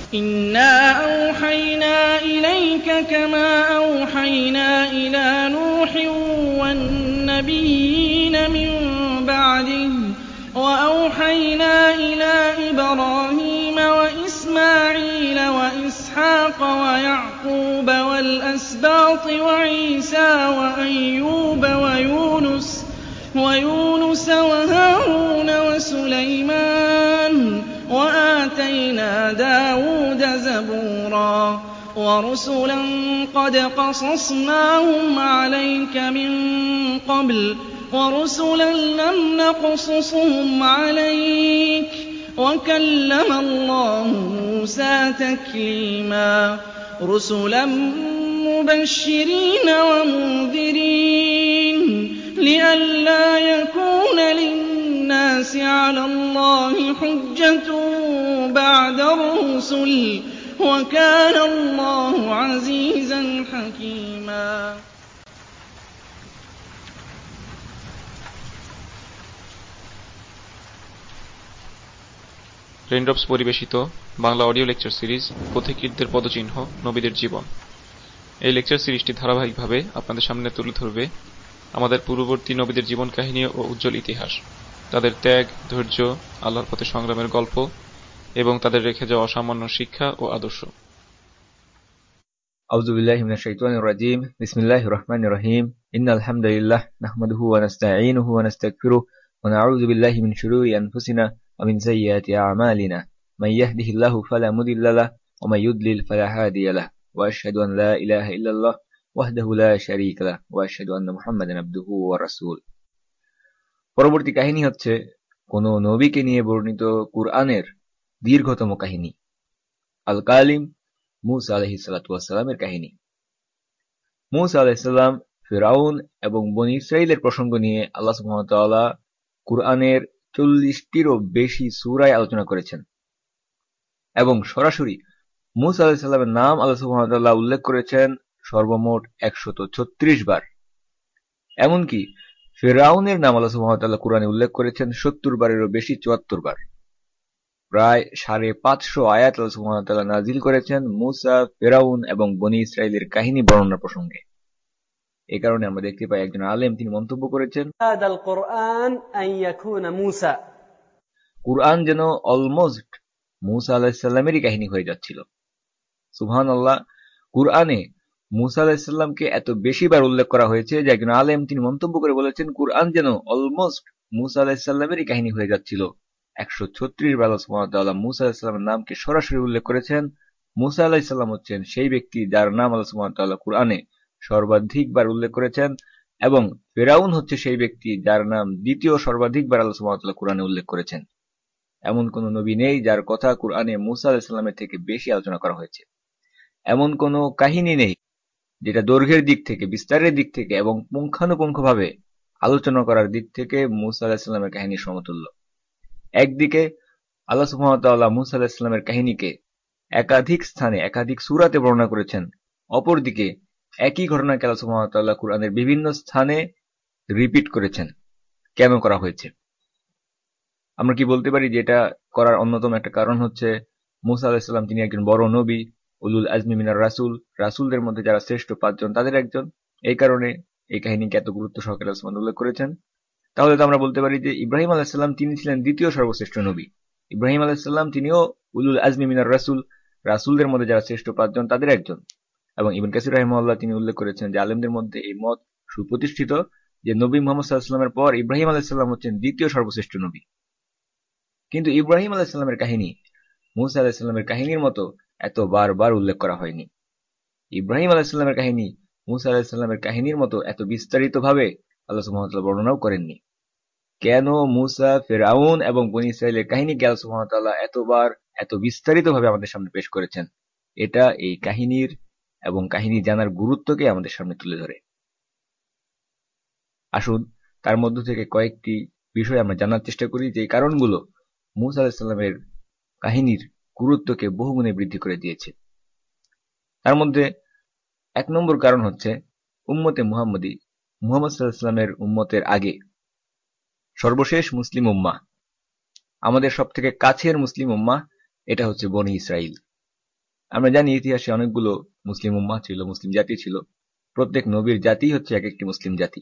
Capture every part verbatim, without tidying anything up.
إِنَّا أَوْحَيْنَا إِلَيْكَ كَمَا أَوْحَيْنَا إِلَىٰ نُوحٍ وَالنَّبِيِّينَ مِن بَعْدِهِ وَأَوْحَيْنَا إِلَىٰ إِبْرَاهِيمَ وَإِسْمَاعِيلَ وَإِسْحَاقَ وَيَعْقُوبَ وَالْأَسْبَاطِ وَعِيسَىٰ وَأَيُّوبَ وَيُونُسَ وَهَارُونَ وَسُلَيْمَانَ وَآتَيْنَا دَاوُودَ زَبُورًا وَرُسُلًا قَدْ قَصَصْنَاهُمْ عَلَيْكَ مِن قَبْلُ وَرُسُلًا لَّمْ نَقْصُصْهُمْ عَلَيْكَ وَكَلَّمَ اللَّهُ مُوسَىٰ تَكْلِيمًا رُسُلًا مُّبَشِّرِينَ وَمُنذِرِينَ لِئَلَّا يَكُونَ لِلنَّاسِ عَلَى اللَّهِ حُجَّةٌ بَعْدَ الرُّسُلِ ۚ وَكَانَ اللَّهُ عَزِيزًا حَكِيمًا। Raindrops পরিবেশিত Bangla audio lecture series পথিকৃতদের পদচিহ্ন নবীদের জীবন। এই লেকচার সিরিজটি ধারাবাহিকভাবে আপনাদের সামনে তুলে ধরবে আমাদের পূর্ববর্তী নবীদের জীবন কাহিনী ও উজ্জ্বল ইতিহাস, তাদের ত্যাগ, ধৈর্য, আল্লাহর পথে সংগ্রামের গল্প এবং তাদের রেখে যাওয়া অসামান্য শিক্ষা ও আদর্শ। আউযু বিল্লাহি মিনাশ শাইতানির রাজীম। বিসমিল্লাহির রহমানির রহিম। ইন্নাল হামদালিল্লাহ নাহমাদুহু ওয়া নাস্তাঈনুহু ওয়া নাস্তাগফিরুহ ওয়া নাউযু বিল্লাহি মিন শুরুরি আনফুসিনা ওয়া মিন সাইয়্যাতি আ'মালিনা। মান ইয়াহদিহিল্লাহু ফালা মুদিল্লা লাহু ওয়া মান ইউদ্লিল ফালা হাদিয়া লাহু। ওয়া আশহাদু আন লা ইলাহা ইল্লাল্লাহ ওয়াহদাহু লা শারীকা লাহু ওয়া আশহাদু আন্না মুহাম্মাদান আবদুহু ওয়া রাসূলুহু। পরবর্তী কাহিনী হচ্ছে কোন নবীকে নিয়ে বর্ণিত কুরআনের দীর্ঘতম কাহিনী, আল কালিম মূসা আলাইহিস সালাতু ওয়াস সালামের কাহিনী। মূসা আলাইহিস সালাম, ফিরআউন এবং বনী ইসরাঈলের প্রসঙ্গ নিয়ে আল্লাহ সুবহানাহু ওয়া তাআলা কুরআনের চল্লিশটিরও বেশি সূরায় আলোচনা করেছেন এবং সরাসরি মূসা আলাইহিস সালামের নাম আল্লাহ সুবহানাহু ওয়া তাআলা উল্লেখ করেছেন সর্বমোট একশত ছত্রিশ বার। এমনকি ফিরআউনের নাম আল্লাহ সুবহানাহু ওয়া তাআলা কুরআনে উল্লেখ করেছেন সত্তর বারেরও বেশি, চুয়াত্তর বার। প্রায় সাড়ে পাঁচশো আয়াত আল্লাহ সুবহানাহু ওয়া তাআলা নাযিল করেছেন মূসা, ফিরআউন এবং বনী ইসরাঈলের কাহিনী বর্ণনা প্রসঙ্গে। এই কারণে আমরা দেখতে পাই একজন আলেম তিনি মন্তব্য করেছেন, কুরআন যেন অলমোস্ট মূসা আলাইহিস সালামেরই কাহিনী হয়ে যাচ্ছিল। সুবহানাল্লাহ, কুরআনে মূসা আলাইহিস সালামকে এত বেশি বার উল্লেখ করা হয়েছে যে একজন আলেম তিনি মন্তব্য করে বলেছেন কুরআন যেন অলমোস্ট মূসা আলাইহিস সালামেরই কাহিনী হয়ে যাচ্ছিল। একশো ছত্রিশ বার আল্লাহ সুবহানাহু ওয়া তাআলা মূসা আলাইহিস সালামের নামকে সরাসরি উল্লেখ করেছেন। মূসা আলাইহিস সালাম হচ্ছেন সেই ব্যক্তি যার নাম আল্লাহ সুবহানাহু ওয়া তাআলা কুরআনে সর্বাধিকবার উল্লেখ করেছেন এবং ফিরআউন হচ্ছে সেই ব্যক্তি যার নাম দ্বিতীয় সর্বাধিকবার আল্লাহ সুবহানাহু ওয়া তাআলা কুরআনে উল্লেখ করেছেন। এমন কোন নবী নেই যার কথা কুরআনে মূসা আলাইহিস সালামের থেকে বেশি আলোচনা করা হয়েছে। এমন কোন কাহিনী নেই যেটা দৈর্ঘ্যের দিক থেকে, বিস্তারের দিক থেকে এবং পুঙ্খানুপুঙ্খভাবে আলোচনা করার দিক থেকে মূসা আলাইহিস সালামের কাহিনীর সমতুল্য। একদিকে আল্লাহ সুবহানাহু ওয়া তাআলা মূসা আলাইহিস সালামের কাহিনীকে একাধিক স্থানে একাধিক সূরাতে বর্ণনা করেছেন, অপরদিকে একই ঘটনাকে আল্লাহ সুবহানাহু ওয়া তাআলা কুরআনের বিভিন্ন স্থানে রিপিট করেছেন। কেন করা হয়েছে? আমরা কি বলতে পারি যে এটা করার অন্যতম একটা কারণ হচ্ছে মূসা আলাইহিস সালাম তিনি একজন বড় নবী, উলুল আজমি মিনার রাসূল, রাসূলদের মধ্যে যারা শ্রেষ্ঠ পাঁচজন তাদের একজন, এই কারণে এই কাহিনীকে এত গুরুত্ব সহকারে আল্লাহ সুবহানাহু উল্লেখ করেছেন। তাহলে তো আমরা বলতে পারি যে ইব্রাহিম আলাইহিস সালাম তিনি ছিলেন দ্বিতীয় সর্বশ্রেষ্ঠ নবী। ইব্রাহিম আলাইহিস সালাম তিনিও উলুল আজমি মিনার রাসূল, রাসূলদের মধ্যে যারা শ্রেষ্ঠ পাঁচজন তাদের একজন। এবং ইবনে কাসির রাহিমাহুল্লাহ তিনি উল্লেখ করেছেন যে আলেমদের মধ্যে এই মত সুপ্রতিষ্ঠিত যে নবী মুহাম্মদ সাল্লাল্লাহু আলাইহি ওয়াসাল্লামের পর ইব্রাহিম আলাইহিস সালাম হচ্ছেন দ্বিতীয় সর্বশ্রেষ্ঠ নবী। কিন্তু ইব্রাহিম আলাইহিস সালামের কাহিনী মূসা আলাইহিস সালামের কাহিনীর মতো এত বারবার উল্লেখ করা হয়নি। ইব্রাহিম আলাইহিস সালামের কাহিনী মূসা আলাইহিস সালামের কাহিনীর মতো এত বিস্তারিতভাবে আল্লাহ সুবহানাহু ওয়া তাআলা বর্ণনাও করেননি। কেন মূসা, ফিরআউন এবং বনী ইসরাঈলের কাহিনীকে আল্লাহ সুবহানাহু ওয়া তাআলা এতবার এত বিস্তারিতভাবে আমাদের সামনে পেশ করেছেন? এটা এই কাহিনীর এবং কাহিনী জানার গুরুত্বকে আমাদের সামনে তুলে ধরে। আসুন তার মধ্য থেকে কয়েকটি বিষয় আমরা জানার চেষ্টা করি যে কারণগুলো মূসা আলাইহিস সালামের কাহিনীর গুরুত্বকে বহুগুণে বৃদ্ধি করে দিয়েছে। তার মধ্যে এক নম্বর কারণ হচ্ছে উম্মতে মুহাম্মদী, মুহাম্মদ সাল্লাল্লাহু আলাইহি ওয়াসাল্লামের উম্মতের আগে সর্বশেষ মুসলিম উম্মাহ, আমাদের সবথেকে কাছের মুসলিম উম্মাহ, এটা হচ্ছে বনী ইসরাঈল। আমরা জানি ইতিহাসে অনেকগুলো মুসলিম উম্মাহ ছিল, মুসলিম জাতি ছিল। প্রত্যেক নবীর জাতি হচ্ছে এক একটি মুসলিম জাতি,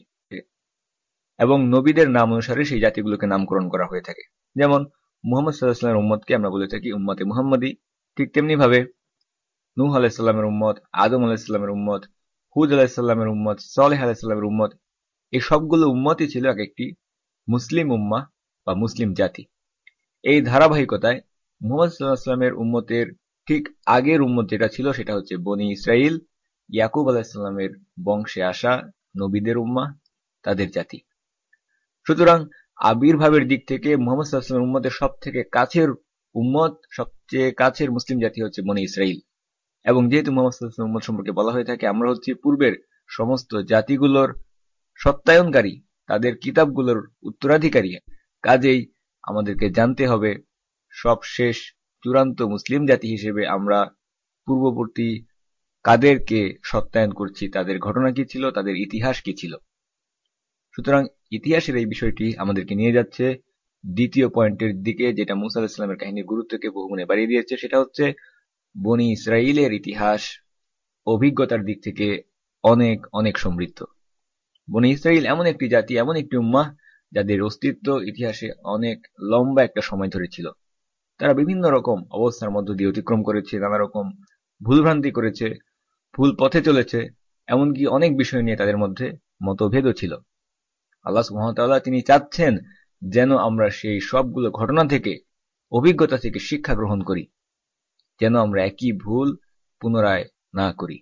এবং নবীদের নাম অনুসারে সেই জাতিগুলোকে নামকরণ করা হয়ে থাকে। যেমন মুহাম্মদ সাল্লাল্লাহু আলাইহি ওয়াসাল্লামের উম্মতকে আমরা বলে থাকি উম্মতে মুহাম্মাদি। ঠিক তেমনি ভাবে নূহ আলাইহিস সালামের উম্মত, আদম আলাইহিস সালামের উম্মত, হুদ আলাইহিস সালামের উম্মত, সালেহ আলাইহিস সালামের উম্মত, এই সবগুলো উম্মতই ছিল এক একটি মুসলিম উম্মাহ বা মুসলিম জাতি। এই ধারাবাহিকতায় মুহাম্মদ সাল্লাল্লাহু আলাইহি ওয়াসাল্লামের উম্মতের ঠিক আগের উম্মত যেটা ছিল সেটা হচ্ছে বনি ইসরাইল, ইয়াকুব আলাইহিস সালামের বংশে আসা নবীদের উম্মাহ, তাদের জাতি। সুতরাং আবির্ভাবের দিক থেকে মুহাম্মদ সাল্লাল্লাহু আলাইহি ওয়াসাল্লামের উম্মতের সব থেকে কাছের উম্মত, সবচেয়ে কাছের মুসলিম জাতি হচ্ছে বনি ইসরাইল। এবং যেহেতু মুহাম্মদ সাল্লাল্লাহু আলাইহি ওয়াসাল্লাম উম্মত সম্পর্কে বলা হয়ে থাকে আমরা হচ্ছে পূর্বের সমস্ত জাতিগুলোর সত্যায়নকারী, তাদের কিতাবগুলোর উত্তরাধিকারী, কাজেই আমাদেরকে জানতে হবে সবশেষ চূড়ান্ত মুসলিম জাতি হিসেবে আমরা পূর্ববর্তী কাদেরকে সত্যায়ন করছি, তাদের ঘটনা কি ছিল, তাদের ইতিহাস কি ছিল। সুতরাং ইতিহাসের এই বিষয়টি আমাদেরকে নিয়ে যাচ্ছে দ্বিতীয় পয়েন্টের দিকে, যেটা মূসা আলাইহিস সালামের কাহিনীর গুরুত্বকে বহুগুণে বাড়িয়ে দিয়েছে। সেটা হচ্ছে বনি ইসরাইলের ইতিহাস অভিজ্ঞতার দিক থেকে অনেক অনেক সমৃদ্ধ। বনি ইসরাইল এমন একটি জাতি, এমন একটি উম্মাহ যাদের অস্তিত্ব ইতিহাসে অনেক লম্বা একটা সময় ধরে ছিল। তারা বিভিন্ন রকম অবস্থার মধ্য দিয়ে অতিক্রম করেছে, নানা রকম ভুলভ্রান্তি করেছে, ভুল পথে চলেছে, এমনকি অনেক বিষয় নিয়ে তাদের মধ্যে মতভেদও ছিল। আল্লাহ সুবহানাহু ওয়া তাআলা তিনি চাচ্ছেন যেন আমরা সেই সবগুলো ঘটনা থেকে, অভিজ্ঞতা থেকে শিক্ষা গ্রহণ করি, যেন আমরা একই ভুল পুনরায় না করি।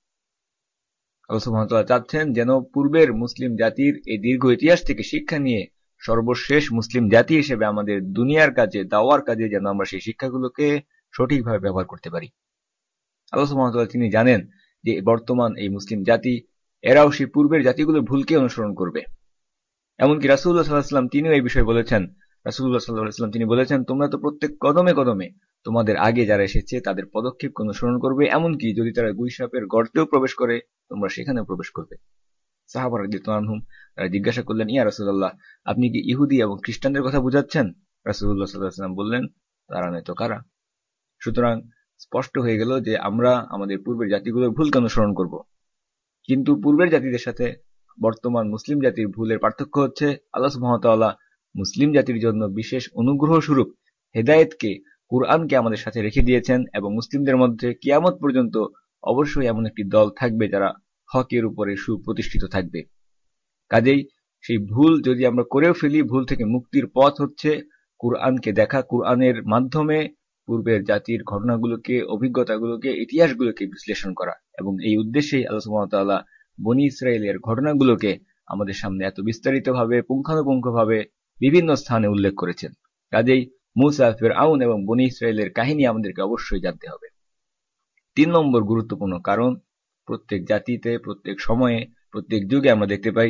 আল্লাহ সুবহানাহু ওয়া তাআলা চাচ্ছেন যেন পূর্বের মুসলিম জাতির এই দীর্ঘ ইতিহাস থেকে শিক্ষা নিয়ে সর্বশেষ মুসলিম জাতি হিসেবে আমাদের দুনিয়ার কাজে, দাওয়ার কাজে যেন আমরা সেই শিক্ষাগুলোকে সঠিকভাবে ব্যবহার করতে পারি। আল্লাহ সুবহানাহু ওয়া তাআলা তিনি জানেন যে বর্তমান এই মুসলিম জাতি এরাও সেই পূর্বের জাতিগুলোর ভুলকে অনুসরণ করবে। এমনকি রাসূলুল্লাহ সাল্লাল্লাহু আলাইহি ওয়াসাল্লাম তিনিও এই বিষয়ে বলেছেন। রাসূলুল্লাহ সাল্লাল্লাহু আলাইহি ওয়াসাল্লাম তিনি বলেছেন, তোমরা তো প্রত্যেক কদমে কদমে তোমাদের আগে যারা এসেছে তাদের পদক্ষেপকে অনুসরণ করবে, এমনকি যদি তারা গুইসাপের গর্তেও প্রবেশ করে তোমরা সেখানেও প্রবেশ করবে। সাহাবা রাদিয়াল্লাহু আনহুম তারা জিজ্ঞাসা করলেন, ইয়া রাসূলুল্লাহ, আপনি কি ইহুদি এবং খ্রিস্টানদের কথা বুঝাচ্ছেন? রাসূলুল্লাহ সাল্লাল্লাহু আলাইহি ওয়াসাল্লাম বললেন, তারা নয় তো কারা? সুতরাং স্পষ্ট হয়ে গেল যে আমরা আমাদের পূর্বের জাতিগুলোর ভুলকে অনুসরণ করব। কিন্তু পূর্বের জাতিদের সাথে বর্তমান মুসলিম জাতির ভুলের পার্থক্য হচ্ছে আল্লাহ সুবহানাহু ওয়া তাআলা মুসলিম জাতির জন্য বিশেষ অনুগ্রহ স্বরূপ হেদায়েতকে, কুরআনকে আমাদের সাথে রেখে দিয়েছেন, এবং মুসলিমদের মধ্যে কিয়ামত পর্যন্ত অবশ্যই এমন একটি দল থাকবে যারা হকের উপরে সুপ্রতিষ্ঠিত থাকবে। কাজেই সেই ভুল যদি আমরা করেও ফেলি, ভুল থেকে মুক্তির পথ হচ্ছে কুরআনকে দেখা, কুরআনের মাধ্যমে পূর্বের জাতির ঘটনাগুলোকে, অভিজ্ঞতাগুলোকে, ইতিহাসগুলোকে বিশ্লেষণ করা। এবং এই উদ্দেশ্যেই আল্লাহ সুবহানাহু ওয়া তাআলা বনী ইসরাইলের ঘটনাগুলোকে আমাদের সামনে এত বিস্তারিতভাবে, পুঙ্খানুপুঙ্খভাবে বিভিন্ন স্থানে উল্লেখ করেছেন। কাজেই মূসা, ফিরআউন এবং বনী ইসরাইলের কাহিনী আমাদেরকে অবশ্যই জানতে হবে। তিন নম্বর গুরুত্বপূর্ণ কারণ, প্রত্যেক জাতিতে, প্রত্যেক সময়ে, প্রত্যেক যুগে আমরা দেখতে পাই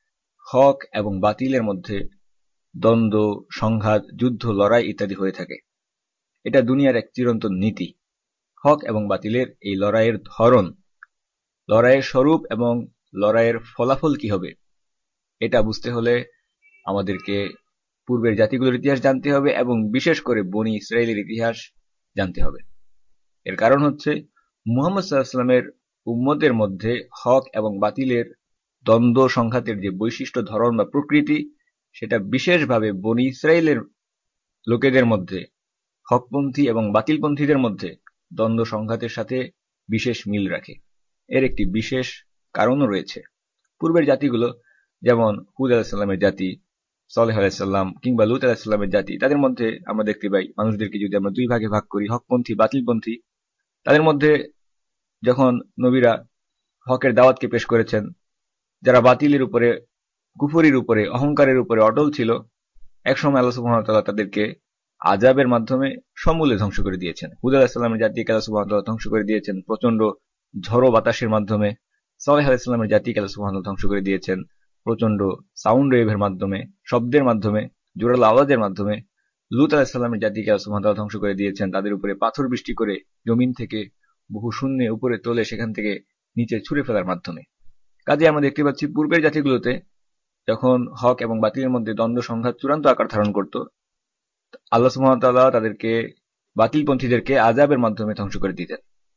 হক এবং বাতিলের মধ্যে দ্বন্দ্ব, সংঘাত, যুদ্ধ, লড়াই ইত্যাদি হয়ে থাকে। এটা দুনিয়ার এক চিরন্তন নীতি। হক এবং বাতিলের এই লড়াইয়ের ধরন, লড়াইয়ের স্বরূপ এবং লড়াইয়ের ফলাফল কি হবে, এটা বুঝতে হলে আমাদেরকে পূর্বের জাতিগুলোর ইতিহাস জানতে হবে, এবং বিশেষ করে বনী ইসরাইলের ইতিহাস জানতে হবে। এর কারণ হচ্ছে মুহাম্মদ সাল্লাল্লাহু আলাইহি ওয়াসাল্লামের উম্মতের মধ্যে হক এবং বাতিলের দ্বন্দ্ব সংঘাতের যে বৈশিষ্ট্য, ধরন বা প্রকৃতি, সেটা বিশেষভাবে বনী ইসরাইলের লোকেদের মধ্যে, হকপন্থী এবং বাতিলপন্থীদের মধ্যে দ্বন্দ্ব সংঘাতের সাথে বিশেষ মিল রাখে। এর একটি বিশেষ কারণও রয়েছে। পূর্বের জাতিগুলো, যেমন হুদ আলাইহিস সালামের জাতি, সালেহ আলাইহিস সালাম কিংবা লূত আলাইহিস সালামের জাতি, তাদের মধ্যে আমরা দেখতে পাই মানুষদেরকে যদি আমরা দুই ভাগে ভাগ করি, হকপন্থী, বাতিলপন্থী, তাদের মধ্যে যখন নবীরা হকের দাওয়াতকে পেশ করেছেন, যারা বাতিলের উপরে, কুফরির উপরে, অহংকারের উপরে অটল ছিল, একসময় আল্লাহ সুবহানাহু ওয়া তাআলা তাদেরকে আযাবের মাধ্যমে সমূলে ধ্বংস করে দিয়েছেন। হুদ আলাইহিস সালামের জাতিকে আল্লাহ সুবহানাহু ওয়া তাআলা ধ্বংস করে দিয়েছেন প্রচন্ড ঝড়ো বাতাসের মাধ্যমে। সালেহ আলাইহিস সালামের জাতিকে আল্লাহ সুবহানাহু ওয়া তাআলা ধ্বংস করে দিয়েছেন প্রচন্ড সাউন্ড ওয়েভের মাধ্যমে, শব্দের মাধ্যমে, জোরালো আওয়াজের মাধ্যমে। লূত আলাইহিস সালামের জাতিকে আল্লাহ সুবহানাহু ওয়া তাআলা ধ্বংস করে দিয়েছেন তাদের উপরে পাথর বৃষ্টি করে, জমিন থেকে বহু শূন্যে উপরে তোলে সেখান থেকে নিচে ছুঁড়ে ফেলার মাধ্যমে। কাজে আমরা দেখতে পাচ্ছি পূর্বের জাতিগুলোতে যখন হক এবং বাতিলের মধ্যে দ্বন্দ্ব সংঘাত চূড়ান্ত আকার ধারণ করত, আল্লাহ সুবহানাহু ওয়া তাআলা তাদেরকে, বাতিলপন্থীদেরকে আযাবের মাধ্যমে ধ্বংস করে দিতেন।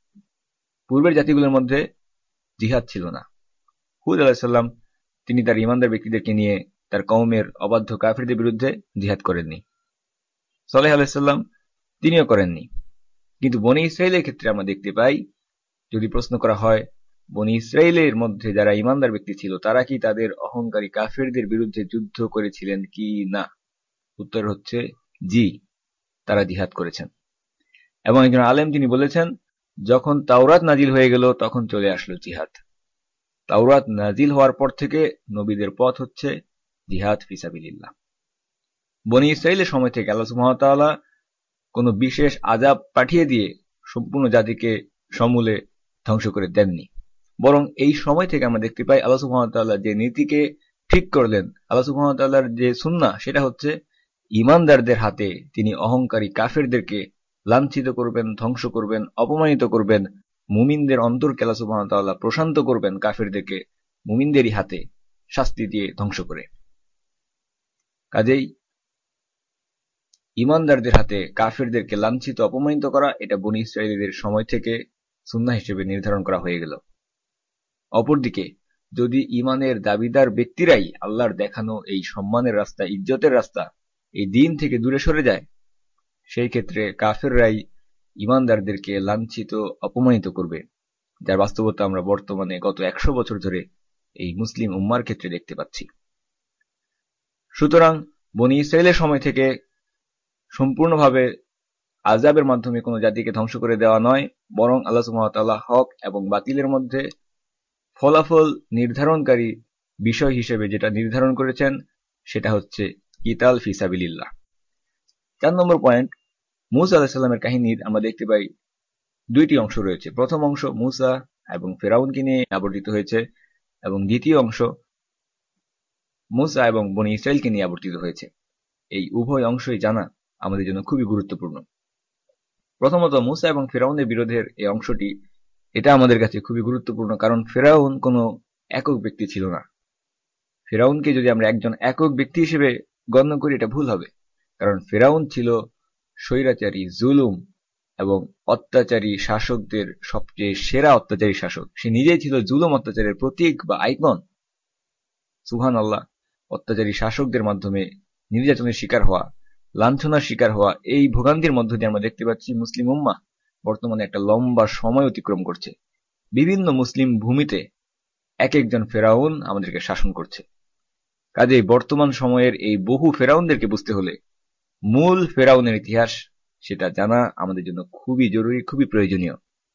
পূর্বের জাতিগুলোর মধ্যে জিহাদ ছিল না। হুদ আলাইহিসসালাম তিনি তার ঈমানদার ব্যক্তিদেরকে নিয়ে তার কওমের অবাধ্য কাফিরদের বিরুদ্ধে জিহাদ করেননি। সালেহ আলাইহিসসালাম তিনিও করেননি। কিন্তু বনী ইসরাইলের ক্ষেত্রে আমরা দেখতে পাই, যদি প্রশ্ন করা হয় বনী ইসরাইলের মধ্যে যারা ঈমানদার ব্যক্তি ছিল তারা কি তাদের অহংকারী কাফিরদের বিরুদ্ধে যুদ্ধ করেছিলেন কি না, উত্তর হচ্ছে জি, তারা জিহাদ করেছেন। এবং একজন আলেম তিনি বলেছেন, যখন তাওরাত নাজিল হয়ে গেল তখন চলে আসলো জিহাদ। তাওরাত নাজিল হওয়ার পর থেকে নবীদের পথ হচ্ছে জিহাদ ফিসাবিলিল্লাহ। বনী ইসরাইলের সময় থেকে আল্লাহ সুবহানাহু ওয়া তাআলা কোনো বিশেষ আযাব পাঠিয়ে দিয়ে সম্পূর্ণ জাতিকে সমূলে ধ্বংস করে দেননি, বরং এই সময় থেকে আমরা দেখতে পাই আল্লাহ সুবহানাহু ওয়া তাআলা যে নীতিকে ঠিক করলেন, আল্লাহ সুবহানাহু ওয়া তাআলার যে সুন্নাহ, সেটা হচ্ছে ঈমানদারদের হাতে তিনি অহংকারী কাফিরদেরকে লাঞ্ছিত করবেন, ধ্বংস করবেন, অপমানিত করবেন। মুমিনদের অন্তরকে আল্লাহ সুবহানাহু ওয়া তাআলা প্রশান্ত করবেন কাফিরদেরকে মুমিনদেরই হাতে শাস্তি দিয়ে ধ্বংস করে। কাজেই ঈমানদারদের হাতে কাফিরদেরকে লাঞ্ছিত অপমানিত করা, এটা বনী ইসরাঈলীদের সময় থেকে সুন্নাহ হিসেবে নির্ধারণ করা হয়ে গেল। অপরদিকে যদি ঈমানের দাবিদার ব্যক্তিরাই আল্লাহর দেখানো এই সম্মানের রাস্তা, ইজ্জতের রাস্তা, এই দিন থেকে দূরে সরে যায়, সেই ক্ষেত্রে কাফেররাই ঈমানদারদেরকে লাঞ্ছিত অপমানিত করবে, যার বাস্তবতা আমরা বর্তমানে গত একশো বছর ধরে এই মুসলিম উম্মার ক্ষেত্রে দেখতে পাচ্ছি। সুতরাং বনী ইসরাঈলের সময় থেকে সম্পূর্ণভাবে আযাবের মাধ্যমে কোনো জাতিকে ধ্বংস করে দেওয়া নয়, বরং আল্লাহ সুবহানাহু ওয়া তাআলা হক এবং বাতিলের মধ্যে ফলাফল নির্ধারণকারী বিষয় হিসেবে যেটা নির্ধারণ করেছেন সেটা হচ্ছে কিতাল ফি সাবিলিল্লাহ। চার নম্বর পয়েন্ট, মূসা আলাইহিস সালামের কাহিনীর আমরা দেখতে পাই দুইটি অংশ রয়েছে। প্রথম অংশ মূসা এবং ফিরাউনকে নিয়ে আবর্তিত হয়েছে, এবং দ্বিতীয় অংশ মূসা এবং বনী ইসরাঈলকে নিয়ে আবর্তিত হয়েছে। এই উভয় অংশই জানা আমাদের জন্য খুবই গুরুত্বপূর্ণ। প্রথমত মূসা এবং ফিরাউনের বিরোধের এই অংশটি, এটা আমাদের কাছে খুবই গুরুত্বপূর্ণ, কারণ ফিরাউন কোনো একক ব্যক্তি ছিল না। ফিরাউনকে যদি আমরা একজন একক ব্যক্তি হিসেবে গণ্য করি এটা ভুল হবে, কারণ ফিরাউন ছিল স্বৈরাচারী, জুলুম এবং অত্যাচারী শাসকদের সবচেয়ে সেরা অত্যাচারী শাসক। সে নিজেই ছিল জুলুম অত্যাচারের প্রতীক বা আইকন। সুবহানাল্লাহ, অত্যাচারী শাসকদের মাধ্যমে নির্যাতনের শিকার হওয়া, লাঞ্ছনার শিকার হওয়া, এই ভোগান্তির মধ্য দিয়ে আমরা দেখতে পাচ্ছি মুসলিম উম্মাহ বর্তমানে একটা লম্বা সময় অতিক্রম করছে। বিভিন্ন মুসলিম ভূমিতে এক একজন ফেরাউন আমাদেরকে শাসন করছে। কাজেই বর্তমান সময়ের এই বহু ফেরাউনদেরকে বুঝতে হলে মূল ফেরাউনের ইতিহাস সেটা জানা আমাদের জন্য খুবই জরুরি, খুবই প্রয়োজনীয়।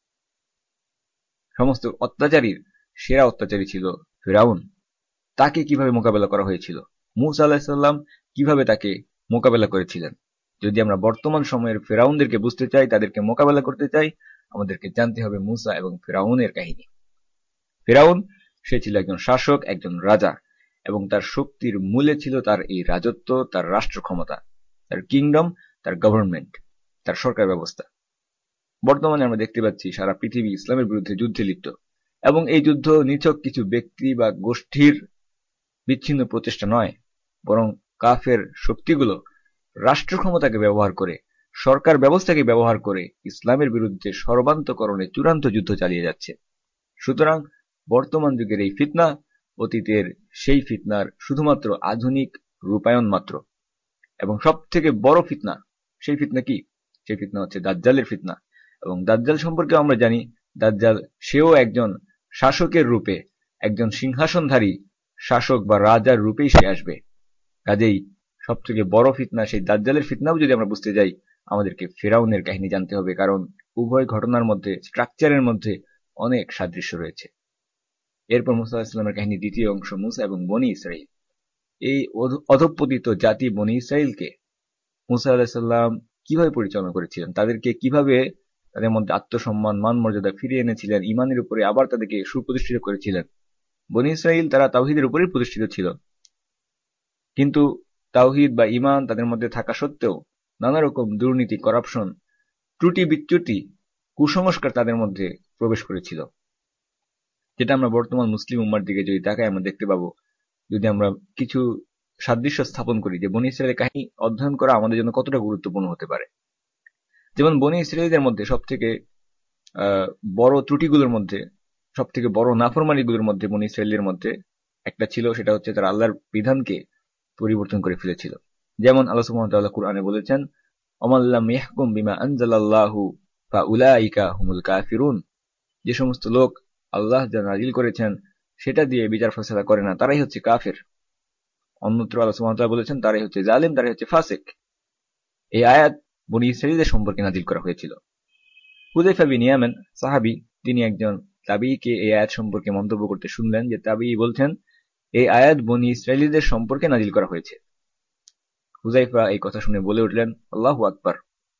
সমস্ত অত্যাচারীর সেরা অত্যাচারী ছিল ফেরাউন। তাকে কিভাবে মোকাবেলা করা হয়েছিল, মূসা আলাইহিস সালাম কিভাবে তাকে মোকাবেলা করেছিলেন। যদি আমরা বর্তমান সময়ের ফেরাউনদেরকে বুঝতে চাই, তাদেরকে মোকাবেলা করতে চাই, আমাদেরকে জানতে হবে মূসা এবং ফেরাউনের কাহিনী। ফেরাউন সে ছিল একজন শাসক, একজন রাজা, এবং তার শক্তির মূলে ছিল তার এই রাজত্ব, তার রাষ্ট্র ক্ষমতা, তার কিংডম, তার গভর্নমেন্ট, তার সরকার ব্যবস্থা। বর্তমানে আমরা দেখতে পাচ্ছি সারা পৃথিবী ইসলামের বিরুদ্ধে যুদ্ধে লিপ্ত, এবং এই যুদ্ধ নিছক কিছু ব্যক্তি বা গোষ্ঠীর বিচ্ছিন্ন প্রচেষ্টা নয়, বরং কাফের শক্তিগুলো রাষ্ট্র ক্ষমতাকে ব্যবহার করে, সরকার ব্যবস্থাকে ব্যবহার করে ইসলামের বিরুদ্ধে সর্বান্তকরণে চূড়ান্ত যুদ্ধ চালিয়ে যাচ্ছে। সুতরাং বর্তমান যুগের এই ফিতনা অতীতের সেই ফিতনার শুধুমাত্র আধুনিক রূপায়ণ মাত্র, এবং সব থেকে বড় ফিতনা, সেই ফিতনা কি? সেই ফিতনা হচ্ছে দাজ্জালের ফিতনা। এবং দাজ্জাল সম্পর্কে আমরা জানি, দাজ্জাল সেও একজন শাসকের রূপে, একজন সিংহাসনধারী শাসক বা রাজার রূপেই সে আসবে। কাজেই সব থেকে বড় ফিতনা সেই দাজ্জালের ফিতনাও যদি আমরা বুঝতে যাই, আমাদেরকে ফিরাউনের কাহিনী জানতে হবে, কারণ উভয় ঘটনার মধ্যে, স্ট্রাকচারের মধ্যে অনেক সাদৃশ্য রয়েছে। এরপর মূসা আলাইহিস সালামের কাহিনী দ্বিতীয় অংশ, মূসা এবং বনী ইসরাঈল। এই অধঃপতিত জাতি বনী ইসরাঈলকে মূসা আলাইহিস সালাম কিভাবে পরিচালনা করেছিলেন, তাদেরকে কিভাবে তাদের মধ্যে আত্মসম্মান, মান মর্যাদা ফিরিয়ে এনেছিলেন, ইমানের উপরে আবার তাদেরকে সুপ্রতিষ্ঠিত করেছিলেন। বনী ইসরাঈল তারা তাওহীদের উপরেই প্রতিষ্ঠিত ছিল, কিন্তু তাওহীদ বা ইমান তাদের মধ্যে থাকা সত্ত্বেও নানা রকম দুর্নীতি, করাপশন, ত্রুটি বিচ্যুতি, কুসংস্কার তাদের মধ্যে প্রবেশ করেছিল, যেটা আমরা বর্তমান মুসলিম উম্মার দিকে যদি তাকাই আমরা দেখতে পাবো, যদি আমরা কিছু সাদৃশ্য স্থাপন করি, যে বনী ইসরাঈলের কাহিনী অধ্যয়ন করা আমাদের জন্য কতটা গুরুত্বপূর্ণ হতে পারে। যেমন বনী ইসরাঈলদের মধ্যে সব থেকে বড় ত্রুটিগুলোর মধ্যে, সব থেকে বড় নাফরমানিগুলোর মধ্যে বনী ইসরাইলের মধ্যে একটা ছিল, সেটা হচ্ছে তারা আল্লাহর বিধানকে পরিবর্তন করে ফেলেছিল। যেমন আল্লাহ সুবহানাহু ওয়া তাআলা কুরআনে বলেছেন, ওমাল্লাম ইয়াহকুম বিমা আনজালাল্লাহু ফাউলাইকা হুমুল কাফিরুন, যে সমস্ত লোক আল্লাহ যা নাজিল করেছেন সেটা দিয়ে বিচার ফয়সালা করে না, তারাই হচ্ছে কাফের। অন্যত্র আল্লাহ সুবহানাহু ওয়া তাআলা বলেছেন, তারাই হচ্ছে জালিম, তারাই হচ্ছে ফাসিক। এই আয়াত বনী ইসরাইলদের সম্পর্কে নাজিল করা হয়েছিল। হুযায়ফা বিন ইয়ামান সাহাবী, তিনি একজন তাবীকে এই আয়াত সম্পর্কে মন্তব্য করতে শুনলেন যে তাবী বলছেন, এই আয়াত বনী ইসরাইলীদের সম্পর্কে নাজিল করা হয়েছে। হুযায়ফা এই কথা শুনে বলে উঠলেন, আল্লাহু আকবার,